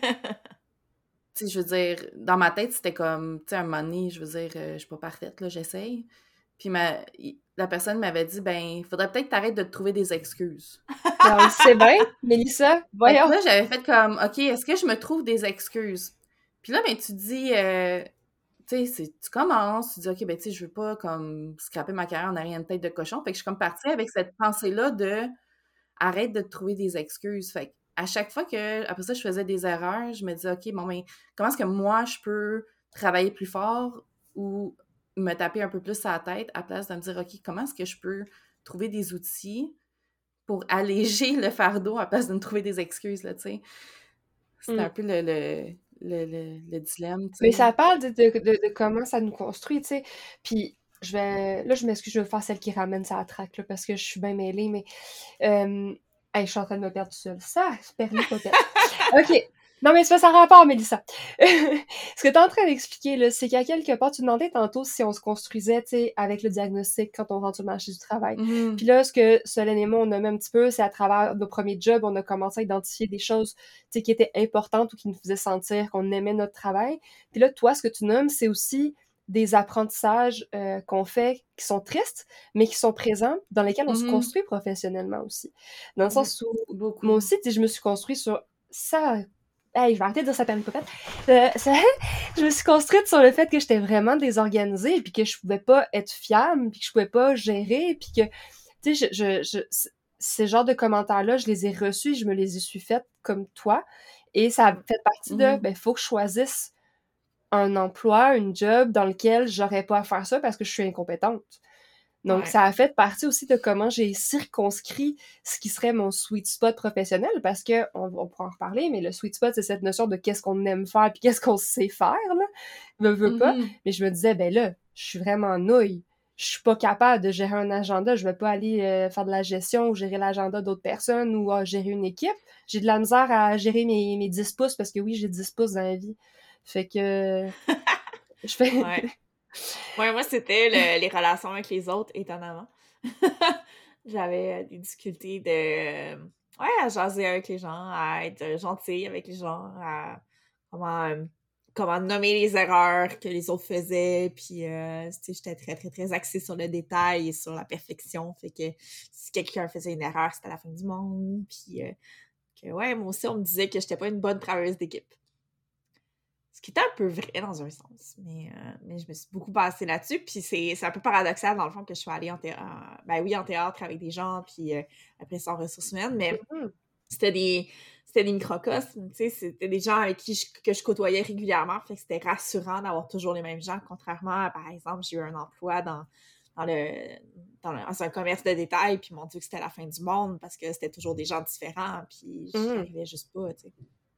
Tu sais, je veux dire, dans ma tête, c'était comme, tu sais, un moment donné, je veux dire, euh, je suis pas parfaite, là, j'essaye. Puis ma, la personne m'avait dit, ben, il faudrait peut-être t'arrêter de te trouver des excuses. Non, c'est bien, Mélissa, voyons. Là, j'avais fait comme, OK, est-ce que je me trouve des excuses? Puis là, ben, tu dis, euh, tu sais, tu commences, tu dis, OK, ben, tu sais, je veux pas, comme, scraper ma carrière en arrière de tête de cochon. Fait que je suis comme partie avec cette pensée-là de, arrête de te trouver des excuses. Fait que, à chaque fois que, après ça, je faisais des erreurs, je me disais, OK, bon, mais comment est-ce que moi, je peux travailler plus fort ou me taper un peu plus à la tête à place de me dire, OK, comment est-ce que je peux trouver des outils pour alléger le fardeau à place de me trouver des excuses, là, tu sais. C'était mm. un peu le, le, le, le, le dilemme, tu sais. Mais ça parle de, de, de, de comment ça nous construit, tu sais. Puis, je vais... Là, je m'excuse, je vais faire celle qui ramène ça à la traque, là, parce que je suis bien mêlée, mais... Euh... Hey, je suis en train de me perdre tout seul. Ça, c'est permis pas perdre. OK. Non, mais c'est pas ça rapport, Mélissa. Ce que t'es en train d'expliquer, là, c'est qu'à quelque part, tu demandais tantôt si on se construisait, tu sais, avec le diagnostic quand on rentre sur le marché du travail. Mhm. Puis là, ce que Solène et moi, on nomme un petit peu, c'est à travers nos premiers jobs, on a commencé à identifier des choses, tu sais, qui étaient importantes ou qui nous faisaient sentir qu'on aimait notre travail. Puis là, toi, ce que tu nommes, c'est aussi des apprentissages euh, qu'on fait qui sont tristes, mais qui sont présents, dans lesquels on se Mhm. construit professionnellement aussi. Dans le Mhm. sens où, Beaucoup. moi aussi, tu sais, je me suis construite sur ça. Hey, je vais arrêter de dire ça permis popette. Euh, ça, je me suis construite sur le fait que j'étais vraiment désorganisée, puis que je pouvais pas être fiable, puis que je pouvais pas gérer, puis que, tu sais, je, je, je, c- ces genres de commentaires-là, je les ai reçus, je me les ai su faites comme toi, et ça a fait partie de, Mhm. ben, faut que je choisisse un emploi, une job dans lequel j'aurais pas à faire ça parce que je suis incompétente. Donc, Ouais. ça a fait partie aussi de comment j'ai circonscrit ce qui serait mon sweet spot professionnel, parce que, on, on pourra en reparler, mais le sweet spot, c'est cette notion de qu'est-ce qu'on aime faire puis qu'est-ce qu'on sait faire, là. Veux, veux pas. Mhm. Mais je me disais, ben là, je suis vraiment nouille. Je suis pas capable de gérer un agenda. Je vais pas aller euh, faire de la gestion ou gérer l'agenda d'autres personnes ou euh, gérer une équipe. J'ai de la misère à gérer mes, mes dix pouces parce que oui, j'ai dix pouces dans la vie. Fait que, je fais... Ouais. Ouais, moi, c'était le- les relations avec les autres, étonnamment. J'avais euh, des difficultés de... euh, Ouais, à jaser avec les gens, à être euh, gentille avec les gens, à comment, euh, comment nommer les erreurs que les autres faisaient. Puis, euh, tu sais, j'étais très, très, très axée sur le détail et sur la perfection. Fait que si quelqu'un faisait une erreur, c'était la fin du monde. Puis, euh, que, ouais, moi aussi, on me disait que j'étais pas une bonne travailleuse d'équipe. Ce qui était un peu vrai dans un sens, mais, euh, mais je me suis beaucoup basée là-dessus. Puis c'est, c'est un peu paradoxal, dans le fond, que je sois allée en théâtre, ben oui, en théâtre avec des gens, puis euh, après ça en ressources humaines, mais Mhm. c'était des, c'était des microcosmes, tu sais, c'était des gens avec qui je, que je côtoyais régulièrement, fait que c'était rassurant d'avoir toujours les mêmes gens, contrairement à, par exemple, j'ai eu un emploi dans, dans, le, dans, le, dans un commerce de détail, puis mon Dieu que c'était la fin du monde, parce que c'était toujours des gens différents, puis j'y Mhm. arrivais juste pas, tu sais.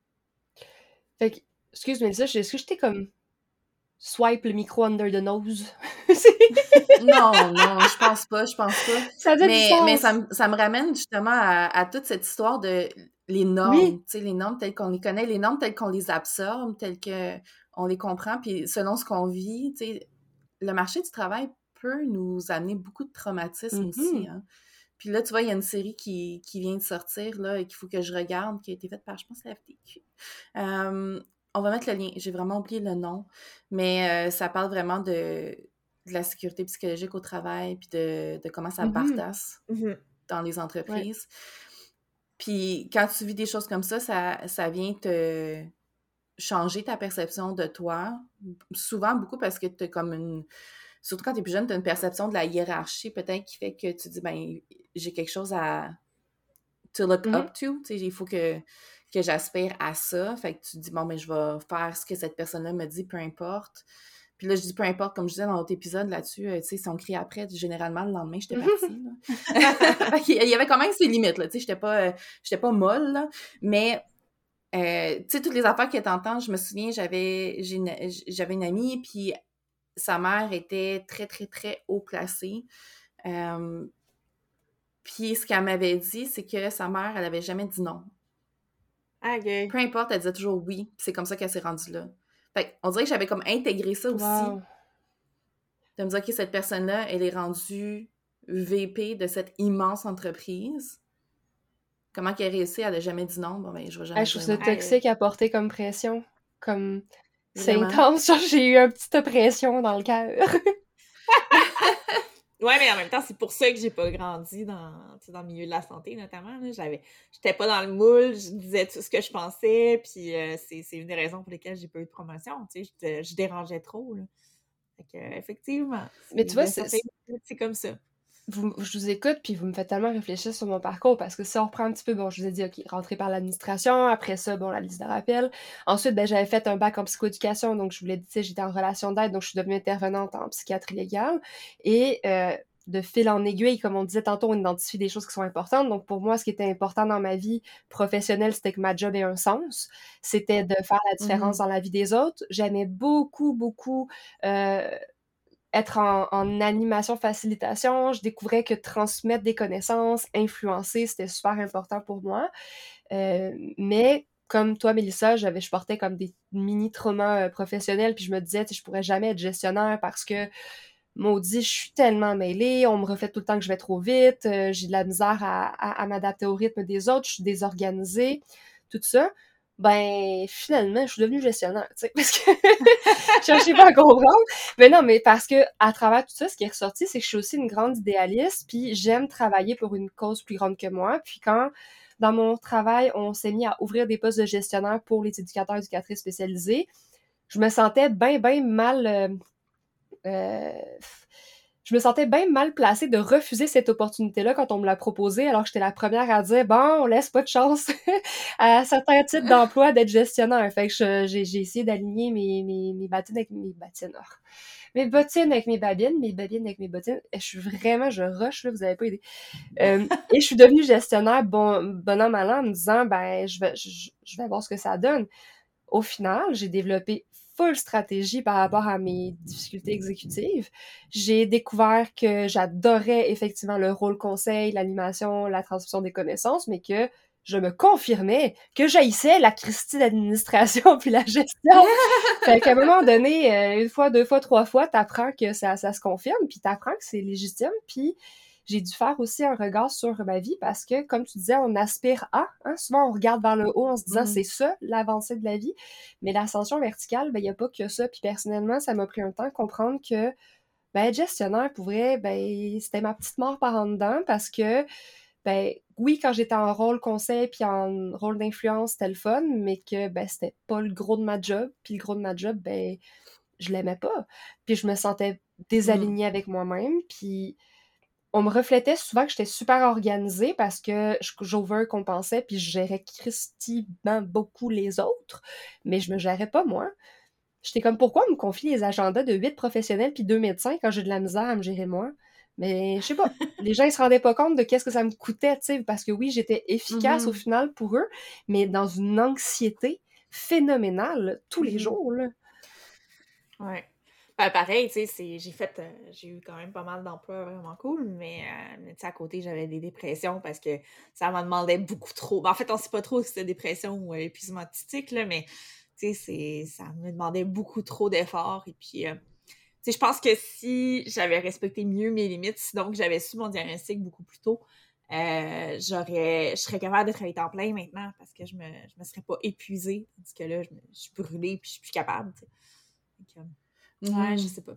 Fait que, excuse Mélissa, est-ce que j'étais comme swipe le micro under the nose? C'est- Non, non, je pense pas, je pense pas. ça a du Mais, mais ça, sens. me, ça me ramène justement à, à toute cette histoire de les Oui. normes, tu sais, les normes telles qu'on les connaît, les normes telles qu'on les absorbe, telles qu'on les comprend, puis selon ce qu'on vit, tu sais, le marché du travail peut nous amener beaucoup de traumatisme aussi, Mhm. hein. Puis là, tu vois, il y a une série qui, qui vient de sortir, là, et qu'il faut que je regarde, qui a été faite par, je pense, la F T Q. Euh, on va mettre le lien, j'ai vraiment oublié le nom, mais euh, ça parle vraiment de, de la sécurité psychologique au travail, puis de, de comment ça Mhm. bardasse Mhm. dans les Ouais. entreprises. Puis quand tu vis des choses comme ça, ça, ça vient te changer ta perception de toi. Souvent, beaucoup parce que tu as comme une... Surtout quand tu es plus jeune, tu as une perception de la hiérarchie peut-être qui fait que tu dis, ben j'ai quelque chose à to look Mhm. up to. Tu sais, il faut que, que j'aspire à ça. Fait que tu te dis, bon, ben je vais faire ce que cette personne-là me dit, peu importe. Puis là, je dis peu importe, comme je disais dans l'autre épisode là-dessus, euh, tu sais, si on crie après, généralement, le lendemain, j'étais partie, là. Il y avait quand même ses limites, là, tu sais, j'étais pas, euh, j'étais pas molle, là, mais, euh, tu sais, toutes les affaires que t'entends, je me souviens, j'avais, j'ai une, j'avais une amie, puis sa mère était très, très, très haut placée, euh, puis ce qu'elle m'avait dit, c'est que sa mère, elle avait jamais dit non. OK. Peu importe, elle disait toujours oui, puis c'est comme ça qu'elle s'est rendue là. Fait on dirait que j'avais comme intégré ça aussi, Wow. de me dire que cette personne-là, elle est rendue V P de cette immense entreprise. Comment qu'elle réussit, elle n'a jamais dit non. Bon, ben, je vais jamais Hey, je trouve dire ça non. Hey. toxique à porter comme pression. Comme, c'est Vraiment. intense. Genre, j'ai eu une petite oppression dans le cœur. Ouais, mais en même temps, c'est pour ça que j'ai pas grandi dans, tu sais, dans le milieu de la santé, notamment. Là. J'avais, j'étais pas dans le moule, je disais tout ce que je pensais, puis euh, c'est, c'est une des raisons pour lesquelles j'ai pas eu de promotion. Tu sais, je, je dérangeais trop. Là. Fait que, euh, effectivement, Mais tu vois, le c'est, santé, c'est comme ça. vous, je vous écoute, puis vous me faites tellement réfléchir sur mon parcours, parce que si on reprend un petit peu, bon, je vous ai dit, OK, rentrer par l'administration, après ça, bon, la liste de rappel. Ensuite, ben, j'avais fait un bac en psychoéducation, donc je vous l'ai dit, tu sais, j'étais en relation d'aide, donc je suis devenue intervenante en psychiatrie légale. Et euh, de fil en aiguille, comme on disait tantôt, on identifie des choses qui sont importantes. Donc, pour moi, ce qui était important dans ma vie professionnelle, c'était que ma job ait un sens. C'était de faire la différence Mhm. dans la vie des autres. J'aimais beaucoup, beaucoup... Euh, être en, en animation facilitation, je découvrais que transmettre des connaissances, influencer, c'était super important pour moi. Euh, mais comme toi, Mélissa, j'avais, je portais comme des mini-traumas euh, professionnels, puis je me disais, tu sais, je pourrais jamais être gestionnaire parce que, maudit, je suis tellement mêlée, on me refait tout le temps que je vais trop vite, euh, j'ai de la misère à, à, à m'adapter au rythme des autres, je suis désorganisée, tout ça. Ben, finalement, je suis devenue gestionnaire, tu sais, parce que je cherchais pas à comprendre. Mais non, mais parce que à travers tout ça, ce qui est ressorti, c'est que je suis aussi une grande idéaliste, puis j'aime travailler pour une cause plus grande que moi. Puis quand, dans mon travail, on s'est mis à ouvrir des postes de gestionnaire pour les éducateurs et éducatrices spécialisés, je me sentais bien, bien mal... Euh, euh, je me sentais bien mal placée de refuser cette opportunité-là quand on me l'a proposée, alors que j'étais la première à dire « Bon, on laisse pas de chance à certains types d'emploi d'être gestionnaire. » Fait que je- j'ai, j'ai essayé d'aligner mes, mes, mes bottines avec mes bottines. Oh. Mes bottines avec mes babines, mes babines avec mes bottines. Je suis vraiment, je rush, là, vous avez pas idée. Euh, et je suis devenue gestionnaire bon, bon an, mal an, en me disant « Ben, je vais, je, je vais voir ce que ça donne. » Au final, j'ai développé full stratégie par rapport à mes difficultés exécutives. J'ai découvert que j'adorais effectivement le rôle conseil, l'animation, la transmission des connaissances, mais que je me confirmais que j'haïssais la Christie d'administration puis la gestion. Fait qu'à un moment donné, euh, une fois, deux fois, trois fois, t'apprends que ça, ça se confirme, puis t'apprends que c'est légitime, puis j'ai dû faire aussi un regard sur ma vie parce que, comme tu disais, on aspire à, hein, souvent on regarde vers le haut en se disant Mhm. c'est ça l'avancée de la vie, mais l'ascension verticale, ben il y a pas que ça. Puis personnellement, ça m'a pris un temps de comprendre que ben être gestionnaire pour vrai, ben c'était ma petite mort par en dedans parce que ben oui, quand j'étais en rôle conseil puis en rôle d'influence, c'était le fun, mais que ben c'était pas le gros de ma job, puis le gros de ma job, ben je l'aimais pas. Puis je me sentais désalignée avec moi-même, puis on me reflétait souvent que j'étais super organisée parce que je- j'overcompensais puis je gérais christivement beaucoup les autres, mais je me gérais pas moi. J'étais comme, pourquoi on me confie les agendas de huit professionnels puis deux médecins quand j'ai de la misère à me gérer moi? Mais je sais pas, les gens ils se rendaient pas compte de qu'est-ce que ça me coûtait, tu sais, parce que oui, j'étais efficace au Mhm. final pour eux, mais dans une anxiété phénoménale tous les Mhm. jours, là. Ouais. Ben, pareil, tu sais, c'est- j'ai fait, euh, j'ai eu quand même pas mal d'emplois vraiment cool, mais, euh, mais tu sais, à côté, j'avais des dépressions parce que ça m'en demandait beaucoup trop. Ben, en fait, on sait pas trop si c'était dépression ou euh, épuisement artistique, là, mais tu sais, c'est, ça me demandait beaucoup trop d'efforts. Et puis, euh, tu sais, je pense que si j'avais respecté mieux mes limites, si donc j'avais su mon diagnostic beaucoup plus tôt, euh, j'aurais, je serais capable de travailler temps plein maintenant parce que je me, je me serais pas épuisée. Tandis que là, je, me, je suis brûlée puis je suis plus capable, tu sais. Donc, euh, ouais, je Mhm. sais pas.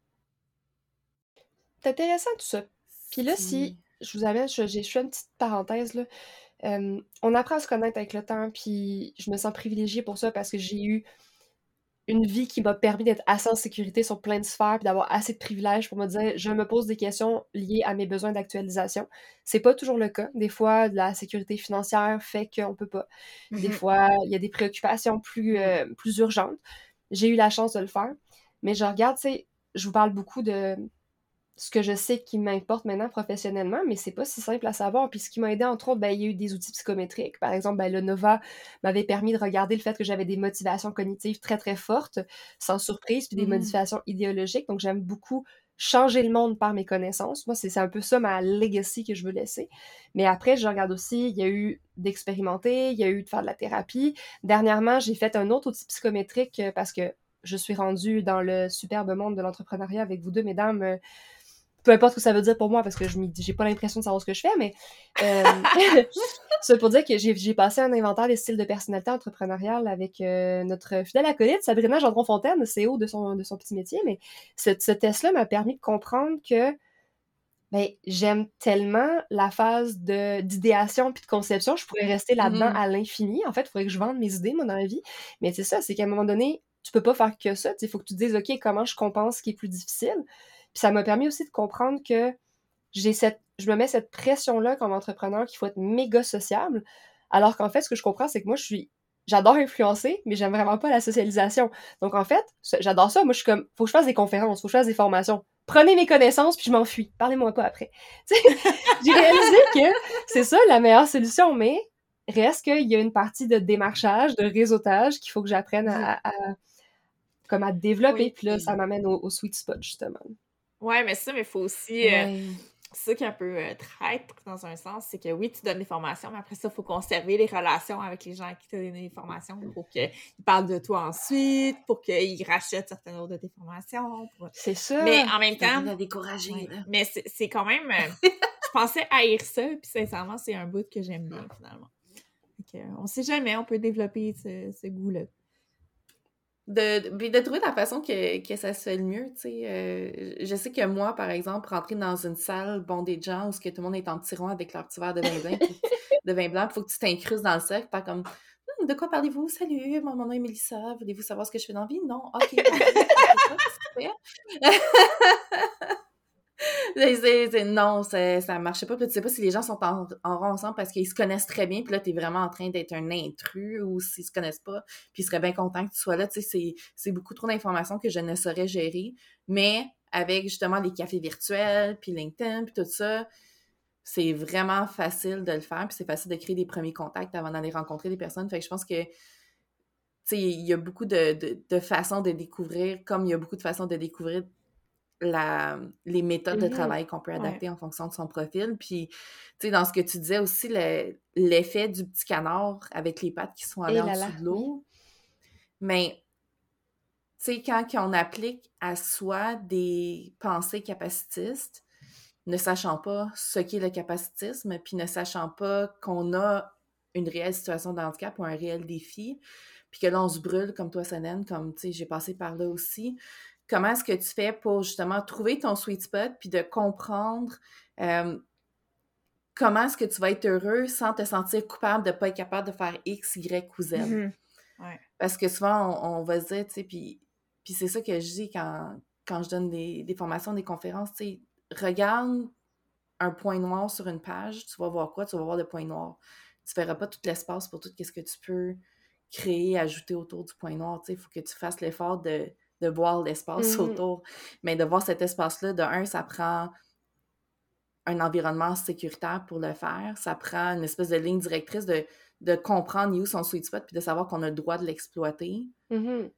C'est intéressant tout ça. Puis là, si C'est- je vous amène, je, j'ai- je fais une petite parenthèse, là. Euh, on apprend à se connaître avec le temps, puis je me sens privilégiée pour ça parce que j'ai eu une vie qui m'a permis d'être assez en sécurité sur plein de sphères, puis d'avoir assez de privilèges pour me dire, je me pose des questions liées à mes besoins d'actualisation. C'est pas toujours le cas. Des fois, la sécurité financière fait qu'on peut pas. Des Mhm. fois, il y a des préoccupations plus, euh, plus urgentes. J'ai eu la chance de le faire. Mais je regarde, tu sais, je vous parle beaucoup de ce que je sais qui m'importe maintenant professionnellement, mais c'est pas si simple à savoir. Puis ce qui m'a aidé, entre autres, ben, il y a eu des outils psychométriques. Par exemple, ben, le Nova m'avait permis de regarder le fait que j'avais des motivations cognitives très, très fortes, sans surprise, puis des Mhm. motivations idéologiques. Donc, j'aime beaucoup changer le monde par mes connaissances. Moi, c'est c'est un peu ça ma legacy que je veux laisser. Mais après, je regarde aussi, il y a eu d'expérimenter, il y a eu de faire de la thérapie. Dernièrement, j'ai fait un autre outil psychométrique euh, parce que je suis rendue dans le superbe monde de l'entrepreneuriat avec vous deux, mesdames, euh, peu importe ce que ça veut dire pour moi, parce que je m'y- j'ai pas l'impression de savoir ce que je fais, mais euh, ça pour dire que j'ai j'ai passé un inventaire des styles de personnalité entrepreneuriale avec euh, notre fidèle acolyte, Sabrina Gendron-Fontaine, C E O de son, de son petit métier, mais ce, ce test-là m'a permis de comprendre que ben, j'aime tellement la phase de d'idéation puis de conception, je pourrais rester là-dedans Mhm. à l'infini. En fait, il faudrait que je vende mes idées, moi, dans la vie. Mais c'est ça, c'est qu'à un moment donné, tu peux pas faire que ça. Il faut que tu te dises, OK, comment je compense ce qui est plus difficile. Puis ça m'a permis aussi de comprendre que j'ai cette, je me mets cette pression-là comme entrepreneur qu'il faut être méga sociable. Alors qu'en fait, ce que je comprends, c'est que moi, je suis, j'adore influencer, mais j'aime vraiment pas la socialisation. Donc en fait, ça- j'adore ça. Moi, je suis comme, faut que je fasse des conférences, faut que je fasse des formations. Prenez mes connaissances, puis je m'enfuis. Parlez-moi pas après. Tu sais, j'ai réalisé que c'est ça la meilleure solution, mais reste qu'il y a une partie de démarchage, de réseautage qu'il faut que j'apprenne à, à- à- comme à développer. Oui, Puis là, ça puis... m'amène au, au sweet spot, justement. Ouais, mais ça, mais il faut aussi... euh, Ouais. c'est ça qui est un peu euh, traître dans un sens, c'est que oui, tu donnes des formations, mais après ça, il faut conserver les relations avec les gens qui t'ont donné des formations pour qu'ils parlent de toi ensuite, pour qu'ils rachètent certaines autres de tes formations. Pour... C'est ça! Mais en même T'as temps... envie de décourager, ouais, là. mais c'est, c'est quand même... Euh, je pensais haïr ça, puis sincèrement, c'est un bout que j'aime bien, finalement. Donc, euh, on sait jamais, on peut développer ce, ce goût-là. De, de, de trouver la façon que, que ça se fait le mieux, tu sais. Euh, je sais que moi, par exemple, rentrer dans une salle bondée de gens où ce que tout le monde est en petit rond avec leur petit verre de vin blanc, puis, de vin blanc, il faut que tu t'incrustes dans le cercle, pas comme hm, « De quoi parlez-vous? Salut, mon nom est Mélissa, voulez-vous savoir ce que je fais dans la vie? Non? Ok, parfait. » C'est, c'est, non, ça, ça marchait pas. Puis tu sais pas si les gens sont en, en rond ensemble parce qu'ils se connaissent très bien, puis là, t'es vraiment en train d'être un intrus, ou s'ils se connaissent pas, puis ils seraient bien contents que tu sois là. Tu sais, c'est, c'est beaucoup trop d'informations que je ne saurais gérer. Mais avec justement les cafés virtuels, puis LinkedIn, puis tout ça, c'est vraiment facile de le faire, puis c'est facile de créer des premiers contacts avant d'aller rencontrer des personnes. Fait que je pense que, tu sais, il y a beaucoup de, de, de façons de découvrir, comme il y a beaucoup de façons de découvrir La, les méthodes de travail qu'on peut adapter ouais. en fonction de son profil. Puis, tu sais, dans ce que tu disais aussi, le, l'effet du petit canard avec les pattes qui sont allées en dessous de l'eau. Mais, tu sais, quand on applique à soi des pensées capacitistes, ne sachant pas ce qu'est le capacitisme, puis ne sachant pas qu'on a une réelle situation de handicap ou un réel défi, puis que là, on se brûle, comme toi, Solène, comme, tu sais, j'ai passé par là aussi. Comment est-ce que tu fais pour, justement, trouver ton sweet spot puis de comprendre euh, comment est-ce que tu vas être heureux sans te sentir coupable de ne pas être capable de faire X, Y ou Z? Mm-hmm. Ouais. Parce que souvent, on, on va se dire, tu sais, puis, puis c'est ça que je dis quand, quand je donne des, des formations, des conférences, tu sais, regarde un point noir sur une page, tu vas voir quoi? Tu vas voir le point noir. Tu ne verras pas tout l'espace pour tout ce que tu peux créer, ajouter autour du point noir, tu sais, il faut que tu fasses l'effort de de voir l'espace mmh. autour. Mais de voir cet espace-là, de un, ça prend un environnement sécuritaire pour le faire. Ça prend une espèce de ligne directrice de, de comprendre où son sweet spot puis de savoir qu'on a le droit de l'exploiter. Mmh.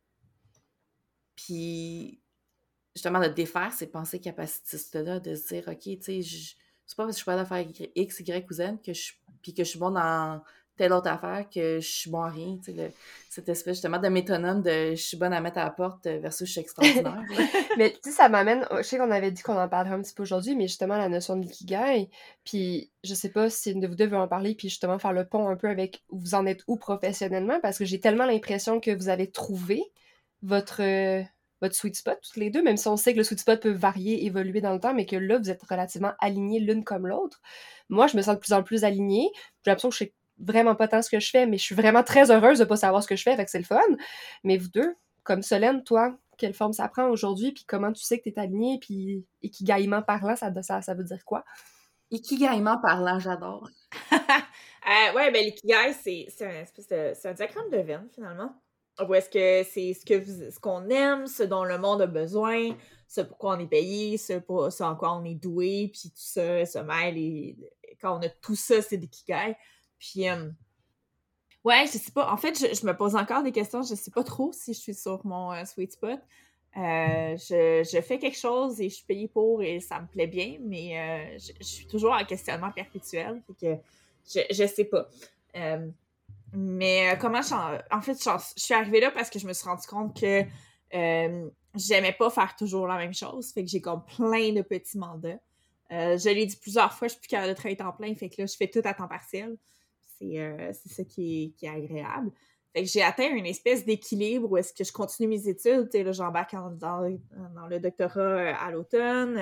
Puis, justement, de défaire ces pensées capacitistes-là, de se dire, OK, tu sais, c'est pas parce que je suis pas là à faire X, Y ou Z que je, puis que je suis bon dans telle autre affaire que je suis bon à rien, tu sais, le, cette espèce justement de métonome de je suis bonne à mettre à la porte versus je suis extraordinaire. Mais tu sais, ça m'amène, je sais qu'on avait dit qu'on en parlerait un petit peu aujourd'hui, mais justement la notion de l'ikigai, puis je sais pas si une de vous deux veut en parler, puis justement faire le pont un peu avec où vous en êtes où professionnellement, parce que j'ai tellement l'impression que vous avez trouvé votre, euh, votre sweet spot, toutes les deux, même si on sait que le sweet spot peut varier, évoluer dans le temps, mais que là, vous êtes relativement alignés l'une comme l'autre. Moi, je me sens de plus en plus alignée, j'ai l'impression que je sais vraiment pas tant ce que je fais, mais je suis vraiment très heureuse de pas savoir ce que je fais, fait que c'est le fun. Mais vous deux, comme Solène, toi, quelle forme ça prend aujourd'hui, puis comment tu sais que t'es alignée, puis ikigaïment parlant, ça, ça, ça veut dire quoi? Ikigaïment parlant, j'adore. euh, ouais, ben l'ikigai, c'est, c'est un espèce de, c'est un diagramme de Venn, finalement. Où est-ce que c'est ce, que vous, ce qu'on aime, ce dont le monde a besoin, ce pourquoi on est payé, ce, pour, ce en quoi on est doué, puis tout ça, se mêle, et quand on a tout ça, c'est l'ikigai. Puis, euh, ouais, je sais pas. En fait, je, je me pose encore des questions. Je sais pas trop si je suis sur mon euh, sweet spot. Euh, je, je fais quelque chose et je suis payée pour et ça me plaît bien, mais euh, je, je suis toujours en questionnement perpétuel. Fait que je, je sais pas. Euh, mais euh, comment je... En fait, je, je suis arrivée là parce que je me suis rendu compte que euh, j'aimais pas faire toujours la même chose. Fait que j'ai comme plein de petits mandats. Euh, je l'ai dit plusieurs fois, je suis plus capable de travailler temps plein. Fait que là, je fais tout à temps partiel. C'est, euh, c'est ça qui est, qui est agréable. Fait que j'ai atteint une espèce d'équilibre où est-ce que je continue mes études. Tu sais, là, j'embarque en, dans, dans le doctorat à l'automne.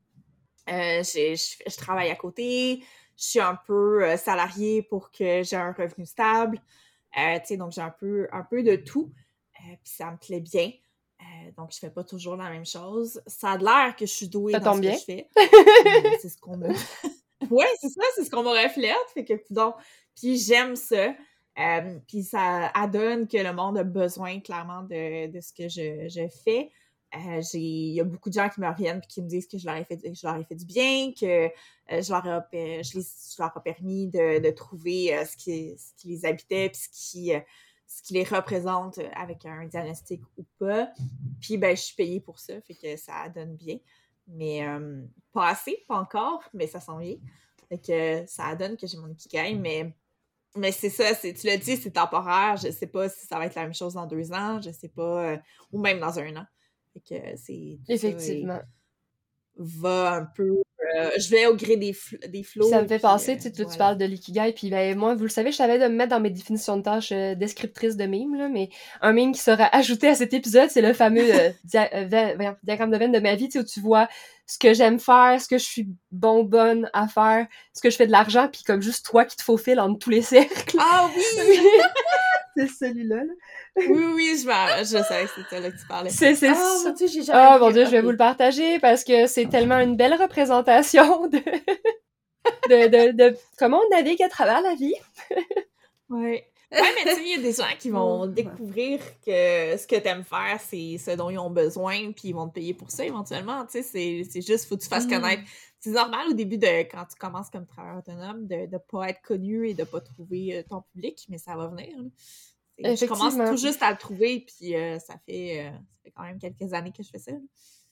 Euh, j'ai, je, je travaille à côté. Je suis un peu euh, salariée pour que j'ai un revenu stable. Euh, tu sais, donc j'ai un peu, un peu de tout. Euh, Puis ça me plaît bien. Euh, donc, je fais pas toujours la même chose. Ça a l'air que je suis douée ça dans tombe ce bien. que je fais. euh, c'est ce qu'on me... ouais, c'est ça, c'est ce qu'on me reflète. Fait que, donc, puis j'aime ça. Euh, puis ça adonne que le monde a besoin, clairement, de, de ce que je, je fais. Euh, j'ai, il y a beaucoup de gens qui me reviennent et qui me disent que je leur ai fait, je leur ai fait du bien, que euh, je, leur ai, je, les, je leur ai permis de, de trouver euh, ce, qui, ce qui les habitait puis ce qui... Euh, ce qui les représente avec un diagnostic ou pas. Puis, ben, je suis payée pour ça, fait que ça donne bien. mais euh, pas assez, pas encore, mais ça s'en vient. Fait que ça donne que j'ai mon ikigai, mais, mais c'est ça, c'est, tu l'as dit, c'est temporaire. Je sais pas si ça va être la même chose dans deux ans, je sais pas, euh, ou même dans un an. Fait que c'est tout Effectivement. ça et va un peu... euh, je vais au gré des, fl- des Puis flots. ça me fait puis, penser, euh, tu sais, tu tu voilà. parles de l'ikigai, puis ben, moi, vous le savez, je savais de me mettre dans mes définitions de tâches euh, descriptrices de mimes, là, mais un mime qui sera ajouté à cet épisode, c'est le fameux euh, dia- euh, Venn- voyons, diagramme de Venn de ma vie, tu sais, où tu vois ce que j'aime faire, ce que je suis bon, bonne à faire, ce que je fais de l'argent, puis comme juste toi qui te faufile entre tous les cercles. Ah oui! C'est celui-là, là. Oui, oui, je, m'en- je savais que c'était ça là que tu parlais. C'est, c'est Ah, ça. mon Dieu, j'ai jamais Ah, vu. mon Dieu, je vais Ok. vous le partager parce que c'est tellement une belle représentation de, de, de, de comment on navigue à travers la vie. Ouais. Ouais, mais tu sais, il y a des gens qui vont Oh, découvrir que ce que t'aimes faire, c'est ce dont ils ont besoin, puis ils vont te payer pour ça éventuellement. Tu sais, c'est, c'est juste, faut que tu fasses Mm. connaître. C'est normal au début de quand tu commences comme travailleur autonome de ne pas être connu et de pas trouver euh, ton public, mais ça va venir. Là. Et je commence Effectivement. tout juste à le trouver, puis euh, ça fait euh, ça fait quand même quelques années que je fais ça. là.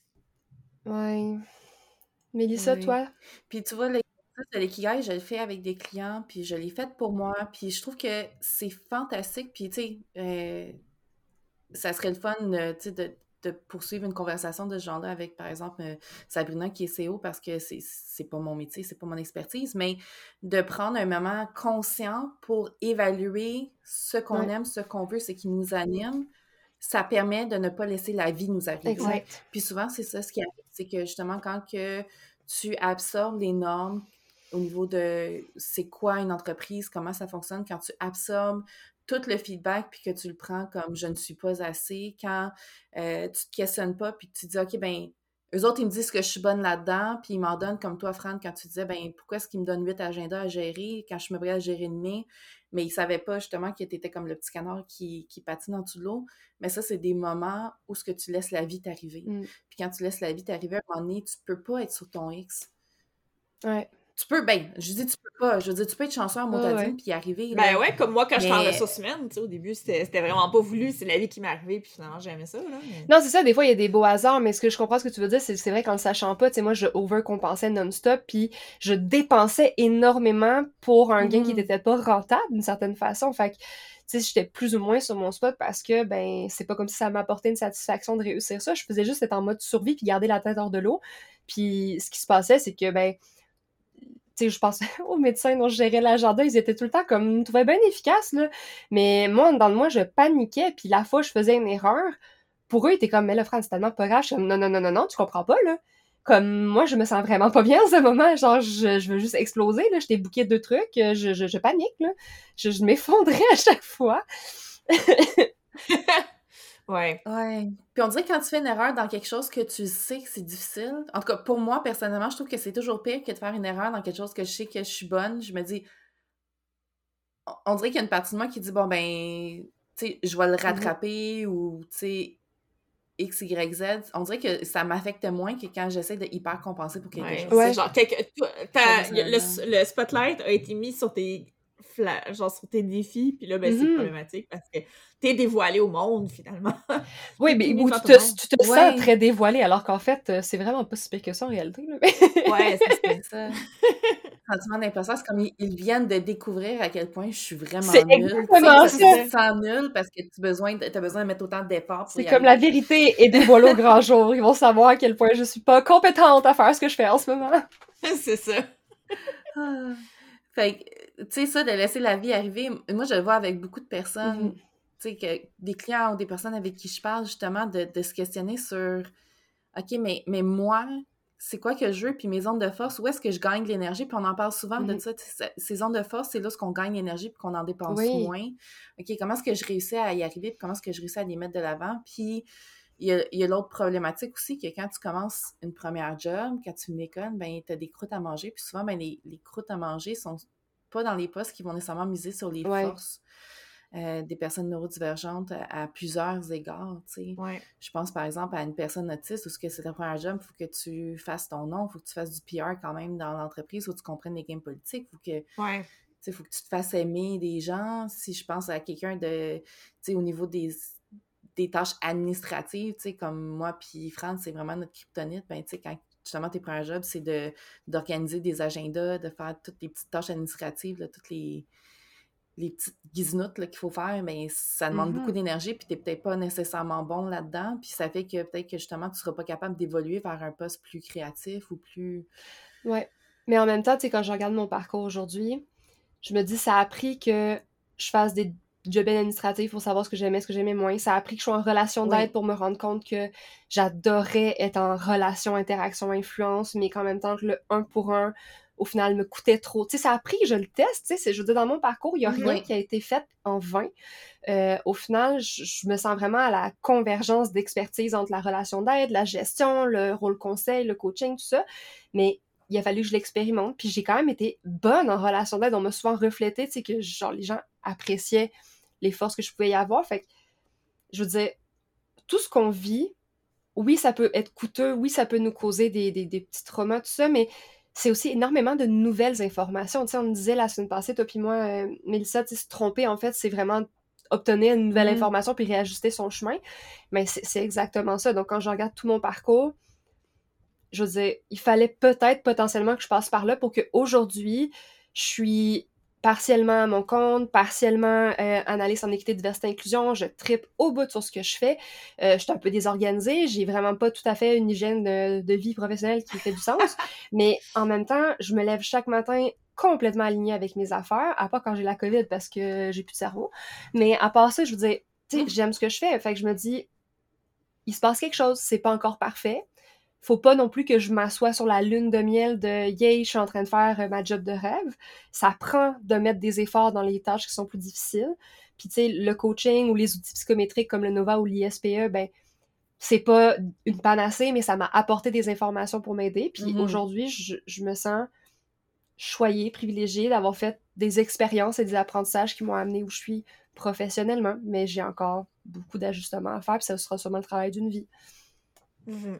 Ouais. Mélissa, Oui. toi? Puis tu vois, l'exercice de l'ikigai, je le fais avec des clients, puis je l'ai fait pour moi, puis je trouve que c'est fantastique, puis tu sais, euh, ça serait le fun, euh, tu sais, de, de poursuivre une conversation de ce genre-là avec, par exemple, euh, Sabrina qui est C E O, parce que c'est, c'est pas mon métier, c'est pas mon expertise, mais de prendre un moment conscient pour évaluer ce qu'on Ouais. aime, ce qu'on veut, ce qui nous anime, ça permet de ne pas laisser la vie nous arriver. Exact. Puis souvent, c'est ça ce qui arrive, c'est que justement, quand que tu absorbes les normes au niveau de c'est quoi une entreprise, comment ça fonctionne, quand tu absorbes tout le feedback puis que tu le prends comme je ne suis pas assez, quand euh, tu te questionnes pas puis que tu dis OK, ben eux autres, ils me disent que je suis bonne là-dedans, puis ils m'en donnent comme toi, Fran, quand tu disais ben pourquoi est-ce qu'ils me donnent huit agendas à gérer quand je me à gérer le mien, mais ils savaient pas justement que tu étais comme le petit canard qui, qui patine en dessous de l'eau. Mais ça, c'est des moments où ce que tu laisses la vie t'arriver. Mm. Puis quand tu laisses la vie t'arriver, à un moment donné, tu peux pas être sur ton X. Ouais. Tu peux, ben, je dis tu peux pas, je veux dire, tu peux être chanceux en Ouais, motadine ouais. puis y arriver. Ben là. ouais, comme moi quand je suis en Mais- ressources humaines, tu sais, au début, c'était, c'était vraiment pas voulu, c'est la vie qui m'est arrivée, puis finalement, j'aimais ça, là. mais- Non, c'est ça, des fois, il y a des beaux hasards, mais ce que je comprends ce que tu veux dire, c'est c'est vrai qu'en le sachant pas, tu sais, moi, je overcompensais non-stop, puis je dépensais énormément pour un gain qui Mhm. n'était pas rentable, d'une certaine façon. Fait que, tu sais, j'étais plus ou moins sur mon spot parce que, ben, c'est pas comme si ça m'apportait une satisfaction de réussir ça. Je faisais juste être en mode survie puis garder la tête hors de l'eau. Puis ce qui se passait, c'est que, ben, tu sais, je pense aux médecins dont je gérais l'agenda, ils étaient tout le temps comme, ils me trouvaient bien efficaces, là. Mais moi, dans le moi, je paniquais, puis la fois, je faisais une erreur. Pour eux, ils étaient comme, mais là, Fran, c'est tellement pas grave. Je suis comme, non, non, non, non, non, tu comprends pas, là. Comme, moi, je me sens vraiment pas bien en ce moment. Genre, je, je veux juste exploser, là. Je t'ai booké deux trucs. euh, Je, je, je panique, là. Je, je m'effondrais à chaque fois. Ouais. Ouais. Puis on dirait que quand tu fais une erreur dans quelque chose que tu sais que c'est difficile, en tout cas pour moi personnellement, je trouve que c'est toujours pire que de faire une erreur dans quelque chose que je sais que je suis bonne. Je me dis, on- on dirait qu'il y a une partie de moi qui dit, bon ben, tu sais, je vais le rattraper ou, tu sais, X, Y, Z. On dirait que ça m'affecte moins que quand j'essaie de hyper compenser pour quelque Ouais, chose. Ouais. c'est genre, quelque, toi, t'as- Ça, y a- le, personnellement. le spotlight a été mis sur tes, fla- genre sur tes défis, puis là, ben, c'est Mhm. problématique parce que t'es dévoilé au monde, finalement. Oui, T'es mais tout nu où devant tu tout le te, monde. tu te Ouais. sens très dévoilé, alors qu'en fait, euh, c'est vraiment pas si pire que ça en réalité, là. Ouais, c'est ça. C'est ça. Sentiment d'imposteur, c'est comme ils, ils viennent de découvrir à quel point je suis vraiment C'est nulle. Tu sais, exactement parce que ça. tu te sens nulle parce que tu as besoin, de, t'as besoin de mettre autant d'efforts pour C'est y comme la arriver. vérité est dévoilée au grand jour. Ils vont savoir à quel point je suis pas compétente à faire ce que je fais en ce moment. C'est ça. Ah. Fait que, tu sais, ça, de laisser la vie arriver, moi, je le vois avec beaucoup de personnes, Mhm. tu sais, que des clients ou des personnes avec qui je parle, justement, de, de se questionner sur, OK, mais, mais moi, c'est quoi que je veux, puis mes zones de force, où est-ce que je gagne de l'énergie, puis on en parle souvent de Mhm. ça, tu sais, ces zones de force, c'est là où on gagne l'énergie, puis qu'on en dépense Oui. moins. OK, comment est-ce que je réussis à y arriver, puis comment est-ce que je réussis à les mettre de l'avant, puis il y a, il y a l'autre problématique aussi, que quand tu commences une première job, quand tu finis l'école, ben t'as des croûtes à manger, puis souvent, ben les, les croûtes à manger sont pas dans les postes qui vont nécessairement miser sur les Ouais. forces euh, des personnes neurodivergentes à, à plusieurs égards, tu sais. Ouais. Je pense, par exemple, à une personne autiste où ce que c'est ta première job, il faut que tu fasses ton nom, il faut que tu fasses du P R quand même dans l'entreprise, il faut que tu comprennes les games politiques, il faut que, Ouais. tu sais, faut que tu te fasses aimer des gens. Si je pense à quelqu'un de, tu sais, au niveau des, des tâches administratives, tu sais, comme moi puis France, c'est vraiment notre kryptonite, ben, tu sais, quand justement, tes premiers jobs, c'est de, d'organiser des agendas, de faire toutes les petites tâches administratives, là, toutes les, les petites guisenoutes là, qu'il faut faire, mais ça demande Mhm. beaucoup d'énergie, puis t'es peut-être pas nécessairement bon là-dedans, puis ça fait que peut-être que justement, tu seras pas capable d'évoluer vers un poste plus créatif ou plus... Ouais. Mais en même temps, tu sais, quand je regarde mon parcours aujourd'hui, je me dis, ça a pris que je fasse des jobs administratifs pour savoir ce que j'aimais, ce que j'aimais moins. Ça a pris que je sois en relation d'aide Oui. pour me rendre compte que j'adorais être en relation, interaction, influence, mais qu'en même temps que le un pour un, au final, me coûtait trop. Tu sais, ça a pris que je le teste, tu sais, c'est- je veux dire, dans mon parcours, il y a rien Oui. qui a été fait en vain. Euh, au final, je, je me sens vraiment à la convergence d'expertise entre la relation d'aide, la gestion, le rôle conseil, le coaching, tout ça. Mais il a fallu que je l'expérimente, puis j'ai quand même été bonne en relation d'aide. On m'a souvent reflété, tu sais, que genre les gens appréciaient les forces que je pouvais y avoir. Fait que, je veux dire, tout ce qu'on vit, oui, ça peut être coûteux, oui, ça peut nous causer des, des, des petits traumas, tout ça, mais c'est aussi énormément de nouvelles informations. Tu sais, on me disait la semaine passée, toi puis moi, euh, Mélissa, tu sais, se tromper, en fait, c'est vraiment obtenir une nouvelle Mhm. information puis réajuster son chemin. Mais c'est c'est exactement ça. Donc, quand je regarde tout mon parcours, je veux dire, il fallait peut-être potentiellement que je passe par là pour qu'aujourd'hui, je suis partiellement à mon compte, partiellement euh, analyste en équité, diversité, inclusion, je tripe au bout sur ce que je fais. Euh, je suis un peu désorganisée, j'ai vraiment pas tout à fait une hygiène de, de vie professionnelle qui fait du sens, mais en même temps, je me lève chaque matin complètement alignée avec mes affaires, à part quand j'ai la COVID parce que j'ai plus de cerveau. Mais à part ça, je veux dire, tu sais, j'aime ce que je fais, fait que je me dis, il se passe quelque chose, c'est pas encore parfait. Faut pas non plus que je m'assoie sur la lune de miel de « Yay, je suis en train de faire euh, ma job de rêve ». Ça prend de mettre des efforts dans les tâches qui sont plus difficiles. Puis tu sais, le coaching ou les outils psychométriques comme le Nova ou l'I S P E, ben c'est pas une panacée, mais ça m'a apporté des informations pour m'aider. Puis Mhm. aujourd'hui, je, je me sens choyée, privilégiée d'avoir fait des expériences et des apprentissages qui m'ont amené où je suis professionnellement. Mais j'ai encore beaucoup d'ajustements à faire, puis ça sera sûrement le travail d'une vie. Mhm.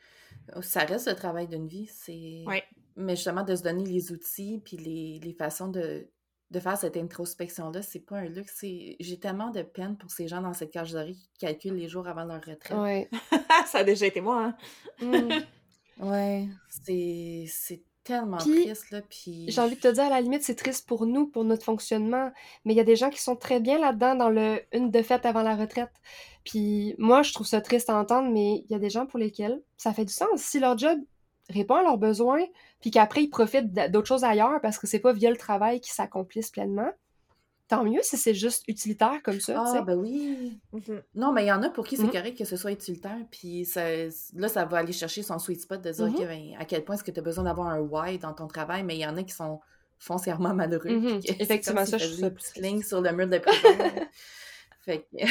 Ça reste le travail d'une vie, c'est... Ouais. Mais justement, de se donner les outils puis les, les façons de, de faire cette introspection-là, c'est pas un luxe. C'est... J'ai tellement de peine pour ces gens dans cette cage d'oreille qui calculent les jours avant leur retraite. Ouais. Ça a déjà été moi, hein? Mm. Ouais, c'est, c'est tellement Puis, triste, là, puis... j'ai envie de te dire, à la limite, c'est triste pour nous, pour notre fonctionnement, mais il y a des gens qui sont très bien là-dedans, dans le « une de faite avant la retraite ». Puis moi, je trouve ça triste à entendre, mais il y a des gens pour lesquels ça fait du sens. Si leur job répond à leurs besoins, puis qu'après, ils profitent d- d'autres choses ailleurs parce que c'est pas via le travail qu'ils s'accomplissent pleinement, tant mieux si c'est juste utilitaire comme ça, tu Ah, sais. ben oui! Mhm. Non, mais il y en a pour qui c'est Mhm. correct que ce soit utilitaire, puis ça, là, ça va aller chercher son sweet spot de dire Mhm. que, ben, à quel point est-ce que tu as besoin d'avoir un why dans ton travail, mais il y en a qui sont foncièrement malheureux, Mhm. puis que c'est comme Effectivement, s'ils ça, je trouve faisaient ça des plus petites triste. lignes sur le mur de prison. là. Fait que...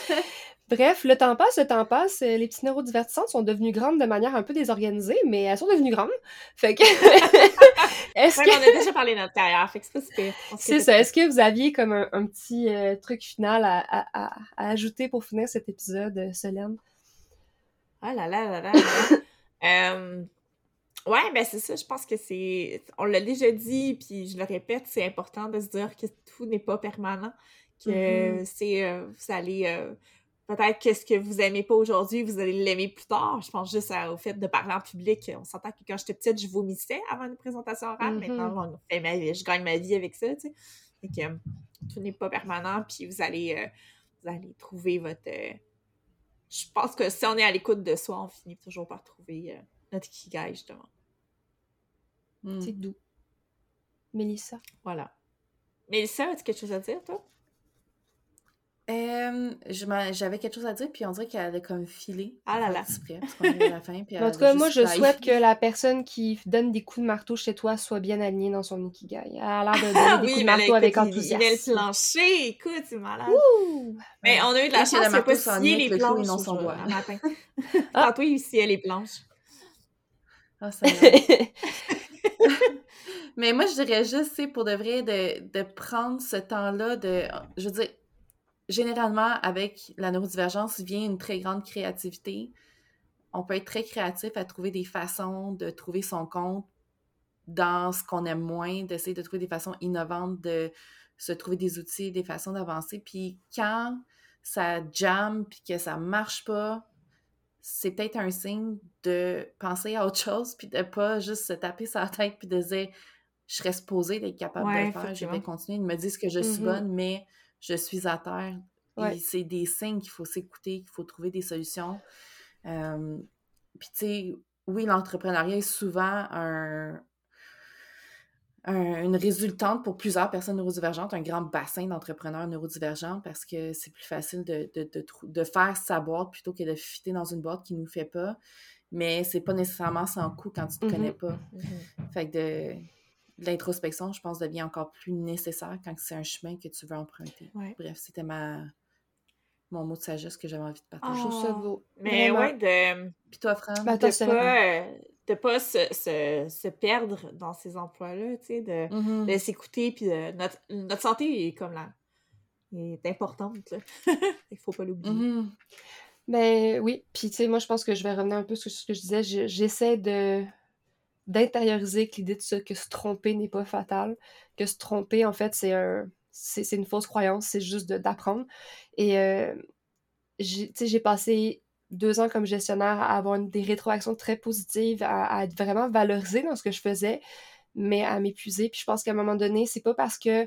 Bref, le temps passe, le temps passe. euh, Les petites neurodivertissantes sont devenues grandes de manière un peu désorganisée, mais elles sont devenues grandes. Fait que... Est-ce Ouais, que... mais on a déjà parlé de notre carrière, fait que c'est pas si pire. On se C'est répète ça. pas. Est-ce que vous aviez comme un, un petit euh, truc final à, à, à, à ajouter pour finir cet épisode, euh, Solène? Ah là là là là là. Euh, Ouais, ben c'est ça, je pense que c'est... On l'a déjà dit, puis je le répète, c'est important de se dire que tout n'est pas permanent, que Mhm. c'est... euh, vous allez... euh, peut-être que ce que vous aimez pas aujourd'hui, vous allez l'aimer plus tard. Je pense juste à- au fait de parler en public. On s'entend que quand j'étais petite, je vomissais avant une présentation orale. Mhm. Maintenant, je, fais ma vie- je gagne ma vie avec ça, tu sais. Fait que euh, tout n'est pas permanent, puis vous allez, euh, vous allez trouver votre... euh, Je pense que si on est à l'écoute de soi, on finit toujours par trouver euh, notre ikigai, justement. Hmm. C'est doux. Mélissa? Voilà. Mélissa, as-tu quelque chose à dire, toi? Euh, je m'en- j'avais quelque chose à dire, puis on dirait qu'elle a comme filé Ah là pour là. faire exprès, parce qu'on est à la fin, puis Mais en elle tout a cas, moi, juste je fly. souhaite que la personne qui donne des coups de marteau chez toi soit bien alignée dans son ikigai. Elle a l'air de donner Ah des coups oui, de mais là, marteau avec écoute, il, il met le enthousiasme. plancher. Écoute, c'est malade. Ouh! Mais on a eu de la Et chance, que le il n'a marteau pas s'enligne scié avec les le clou et planches non son aujourd'hui, doigt. un matin. Ah! Tantôt, il sciait les planches. Ah, ça va. Mais moi, je dirais juste, c'est pour de vrai, de, de prendre ce temps-là de... Je veux dire, généralement, avec la neurodivergence vient une très grande créativité. On peut être très créatif à trouver des façons de trouver son compte dans ce qu'on aime moins, d'essayer de trouver des façons innovantes, de se trouver des outils, des façons d'avancer. Puis quand ça jamme, puis que ça marche pas, c'est peut-être un signe de penser à autre chose, puis de pas juste se taper sur la tête, puis de dire « je serais supposée d'être capable Ouais, de le faire, je effectivement. vais continuer de me dire que je suis Mhm. bonne, mais je suis à terre. » Ouais. Et c'est des signes qu'il faut s'écouter, qu'il faut trouver des solutions. Euh, puis tu sais, oui, l'entrepreneuriat est souvent un, un- une résultante pour plusieurs personnes neurodivergentes, un grand bassin d'entrepreneurs neurodivergents, parce que c'est plus facile de, de, de, trou- de faire sa boîte plutôt que de fitter dans une boîte qui ne nous fait pas. Mais c'est pas nécessairement sans coût quand tu te Mhm. connais pas. Mhm. Fait que de, de l'introspection, je pense, devient encore plus nécessaire quand c'est un chemin que tu veux emprunter. Ouais. Bref, c'était ma mon mot de sagesse que j'avais envie de partager. Je trouve ça Ah, beau. mais Vraiment. ouais, de Puis toi, Fran? Ben, attends, de c'est vrai. pas, euh, de pas se, se, se perdre dans ces emplois-là, tu sais, de, Mhm. de s'écouter, puis de- notre, notre santé est comme là, est importante, là. Il faut pas l'oublier. Mhm. Ben oui, puis tu sais, moi je pense que je vais revenir un peu sur ce que je disais. Je- j'essaie de d'intérioriser que l'idée de ça, que se tromper n'est pas fatal, que se tromper, en fait, c'est un c'est c'est une fausse croyance, c'est juste de- d'apprendre. Et euh, j'ai, tu sais, j'ai passé deux ans comme gestionnaire à avoir une- des rétroactions très positives, à, à être vraiment valorisée dans ce que je faisais, mais à m'épuiser. Puis je pense qu'à un moment donné, c'est pas parce que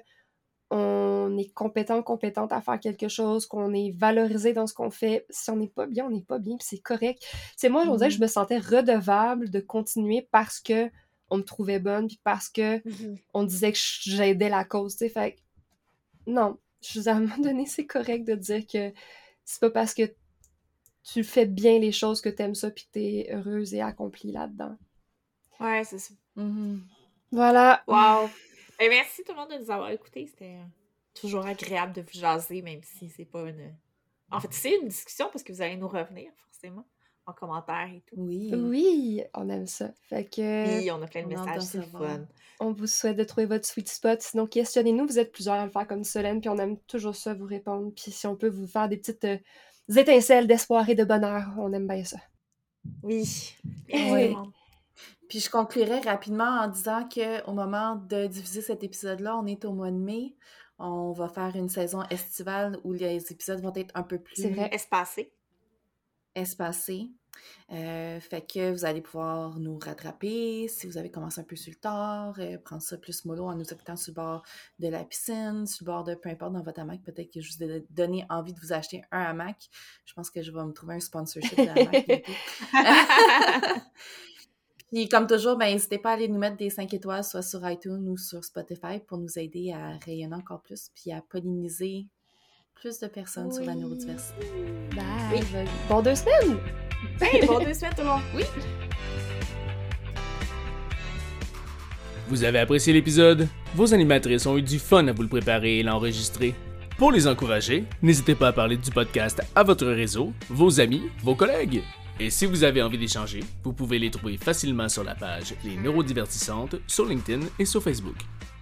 on est compétent, compétente à faire quelque chose, qu'on est valorisé dans ce qu'on fait. Si on n'est pas bien, on n'est pas bien, puis c'est correct. Tu sais, moi, on dirait que je Mhm. me sentais redevable de continuer parce que on me trouvait bonne, puis parce que Mhm. on disait que j'aidais la cause, tu sais. Fait que, non, je vous ai à un moment donné, c'est correct de dire que c'est pas parce que tu fais bien les choses que t'aimes ça, puis que t'es heureuse et accomplie là-dedans. Ouais, c'est ça. Mhm. Voilà. Wow! Ben, merci tout le monde de nous avoir écoutés. C'était euh, toujours agréable de vous jaser, même si c'est pas une... En fait, c'est une discussion parce que vous allez nous revenir, forcément, en commentaire et tout. Oui. Oui, on aime ça. Fait que... Puis, on a plein de On a hâte messages, d'en c'est le savoir. fun. On vous souhaite de trouver votre sweet spot. Sinon, questionnez-nous. Vous êtes plusieurs à le faire comme Solène, puis on aime toujours ça, vous répondre. Puis si on peut vous faire des petites euh, étincelles d'espoir et de bonheur, on aime bien ça. Oui. Merci Oui. tout le monde. Puis je conclurai rapidement en disant qu'au moment de diffuser cet épisode-là, on est au mois de mai. On va faire une saison estivale où les épisodes vont être un peu C'est plus vrai. Espacé. espacés. Euh, fait que vous allez pouvoir nous rattraper si vous avez commencé un peu sur le tard, euh, prendre ça plus mollo en nous écoutant sur le bord de la piscine, sur le bord de peu importe dans votre hamac. Peut-être que je vous ai donné envie de vous acheter un hamac. Je pense que je vais me trouver un sponsorship de hamac bientôt. Puis comme toujours, ben, n'hésitez pas à aller nous mettre des cinq étoiles, soit sur iTunes ou sur Spotify, pour nous aider à rayonner encore plus, puis à polliniser plus de personnes sur la Oui. neurodiversité. Bye! Bon deux semaines! Hey, bon deux semaines tout le monde. Oui. Vous avez apprécié l'épisode? Vos animatrices ont eu du fun à vous le préparer et l'enregistrer. Pour les encourager, n'hésitez pas à parler du podcast à votre réseau, vos amis, vos collègues. Et si vous avez envie d'échanger, vous pouvez les trouver facilement sur la page Les Neurodivertissantes sur LinkedIn et sur Facebook.